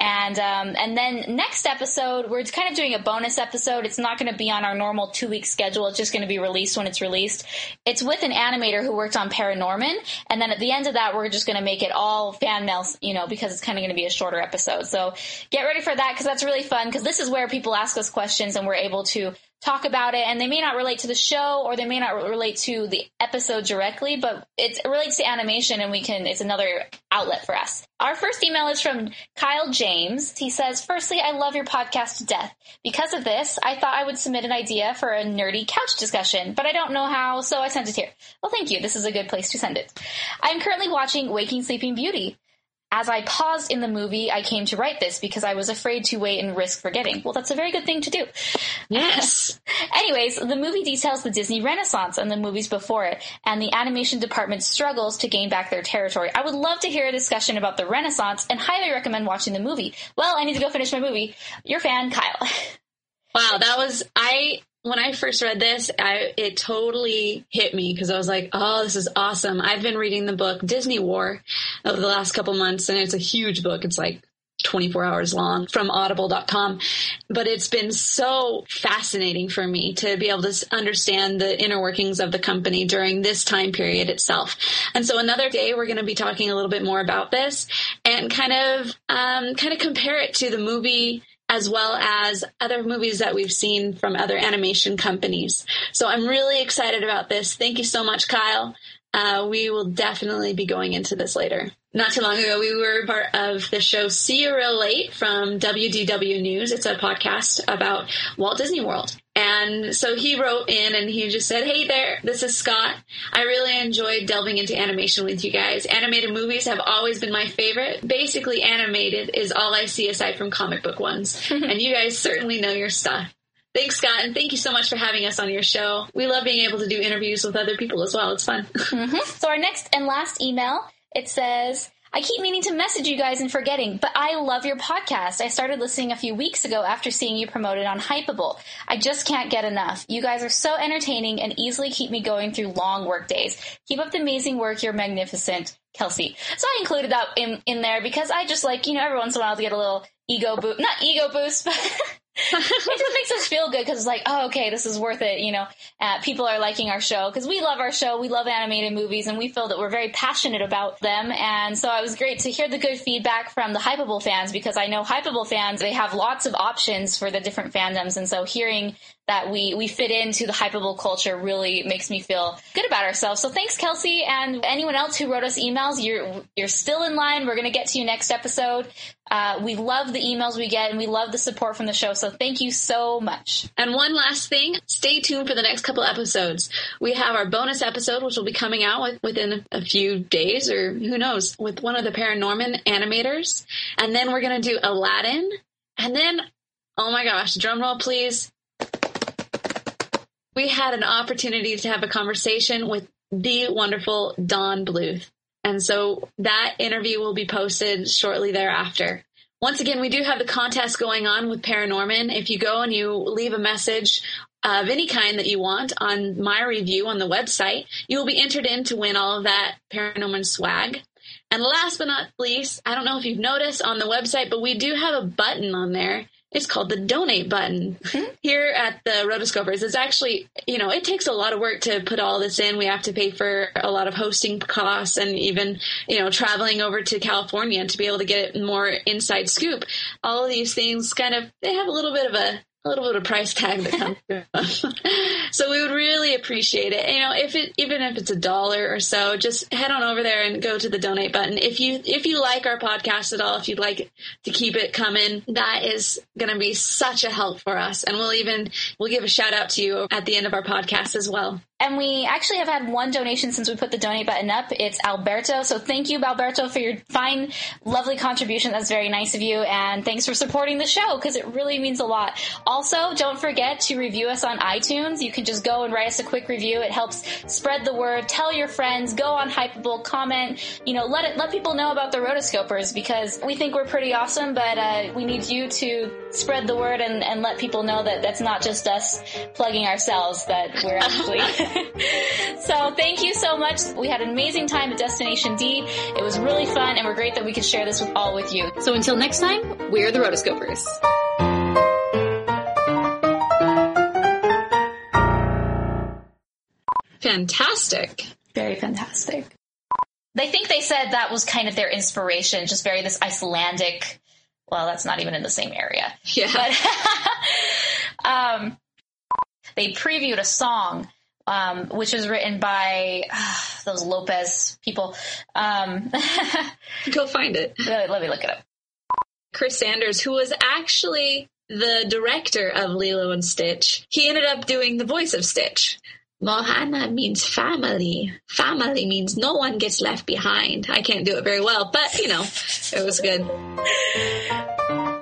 And then next episode, we're kind of doing a bonus episode. It's not going to be on our normal 2-week schedule. It's just going to be released when it's released. It's with an animator who worked on Paranorman. And then at the end of that, we're just going to make it all fan mail, because it's kind of going to be a shorter episode. So get ready for that, because that's really fun, because this is where people ask us questions and we're able to talk about it, and they may not relate to the show or they may not relate to the episode directly, but it relates to animation, and it's another outlet for us. Our first email is from Kyle James. He says, firstly, I love your podcast to death. Because of this, I thought I would submit an idea for a nerdy couch discussion, but I don't know how, so I sent it here. Well, thank you. This is a good place to send it. I'm currently watching Waking Sleeping Beauty. As I paused in the movie, I came to write this because I was afraid to wait and risk forgetting. Well, that's a very good thing to do. Yes. Anyways, the movie details the Disney Renaissance and the movies before it, and the animation department struggles to gain back their territory. I would love to hear a discussion about the Renaissance and highly recommend watching the movie. Well, I need to go finish my movie. Your fan, Kyle. Wow, when I first read this, it totally hit me, because I was like, this is awesome. I've been reading the book Disney War over the last couple months, and it's a huge book. It's 24 hours long from audible.com. But it's been so fascinating for me to be able to understand the inner workings of the company during this time period itself. And so another day, we're going to be talking a little bit more about this and kind of compare it to the movie, as well as other movies that we've seen from other animation companies. So I'm really excited about this. Thank you so much, Kyle. We will definitely be going into this later. Not too long ago, we were part of the show See You Real Late from WDW News. It's a podcast about Walt Disney World. And so he wrote in and he just said, hey there, this is Scott. I really enjoyed delving into animation with you guys. Animated movies have always been my favorite. Basically, animated is all I see aside from comic book ones. And you guys certainly know your stuff. Thanks, Scott, and thank you so much for having us on your show. We love being able to do interviews with other people as well. It's fun. So our next and last email, it says, I keep meaning to message you guys and forgetting, but I love your podcast. I started listening a few weeks ago after seeing you promoted on Hypable. I just can't get enough. You guys are so entertaining and easily keep me going through long work days. Keep up the amazing work. You're magnificent, Kelsey. So I included that in there because I just every once in a while to get a little ego boost, not ego boost, but it just makes us feel good because it's like, oh, okay, this is worth it. People are liking our show because we love our show. We love animated movies, and we feel that we're very passionate about them. And so it was great to hear the good feedback from the Hypable fans, because I know Hypable fans, they have lots of options for the different fandoms. And so hearing that we fit into the Hypable culture really makes me feel good about ourselves. So thanks, Kelsey, and anyone else who wrote us emails. You're still in line. We're going to get to you next episode. We love the emails we get, and we love the support from the show. So thank you so much. And one last thing, stay tuned for the next couple episodes. We have our bonus episode, which will be coming out within a few days, or who knows, with one of the Paranorman animators. And then we're going to do Aladdin. And then, oh my gosh, drum roll, please. We had an opportunity to have a conversation with the wonderful Don Bluth. And so that interview will be posted shortly thereafter. Once again, we do have the contest going on with Paranorman. If you go and you leave a message of any kind that you want on my review on the website, you will be entered in to win all of that Paranorman swag. And last but not least, I don't know if you've noticed on the website, but we do have a button on there. It's called the donate button. Here at the Rotoscopers. It's actually, it takes a lot of work to put all this in. We have to pay for a lot of hosting costs and even, traveling over to California to be able to get more inside scoop. All of these things they have a little bit of a price tag that comes to them. So we would really appreciate it. Even if it's $1 or so, just head on over there and go to the donate button. If you like our podcast at all, if you'd like to keep it coming, that is going to be such a help for us. And we'll give a shout out to you at the end of our podcast as well. And we actually have had one donation since we put the donate button up. It's Alberto. So thank you, Alberto, for your fine, lovely contribution. That's very nice of you. And thanks for supporting the show, because it really means a lot. Also, don't forget to review us on iTunes. You can just go and write us a quick review. It helps spread the word. Tell your friends. Go on Hypable. Comment. Let people know about the Rotoscopers, because we think we're pretty awesome, but we need you to spread the word and let people know that that's not just us plugging ourselves, that we're actually... So thank you so much. We had an amazing time at Destination D. It was really fun, and we're great that we could share this with you. So until next time, we're the Rotoscopers. Fantastic. Very fantastic. They think they said that was kind of their inspiration, just this Icelandic, well, that's not even in the same area. Yeah. But they previewed a song which was written by those Lopez people. Go find it. Let me look it up. Chris Sanders, who was actually the director of Lilo and Stitch, he ended up doing the voice of Stitch. Mohana means family. Family means no one gets left behind. I can't do it very well, but, it was good.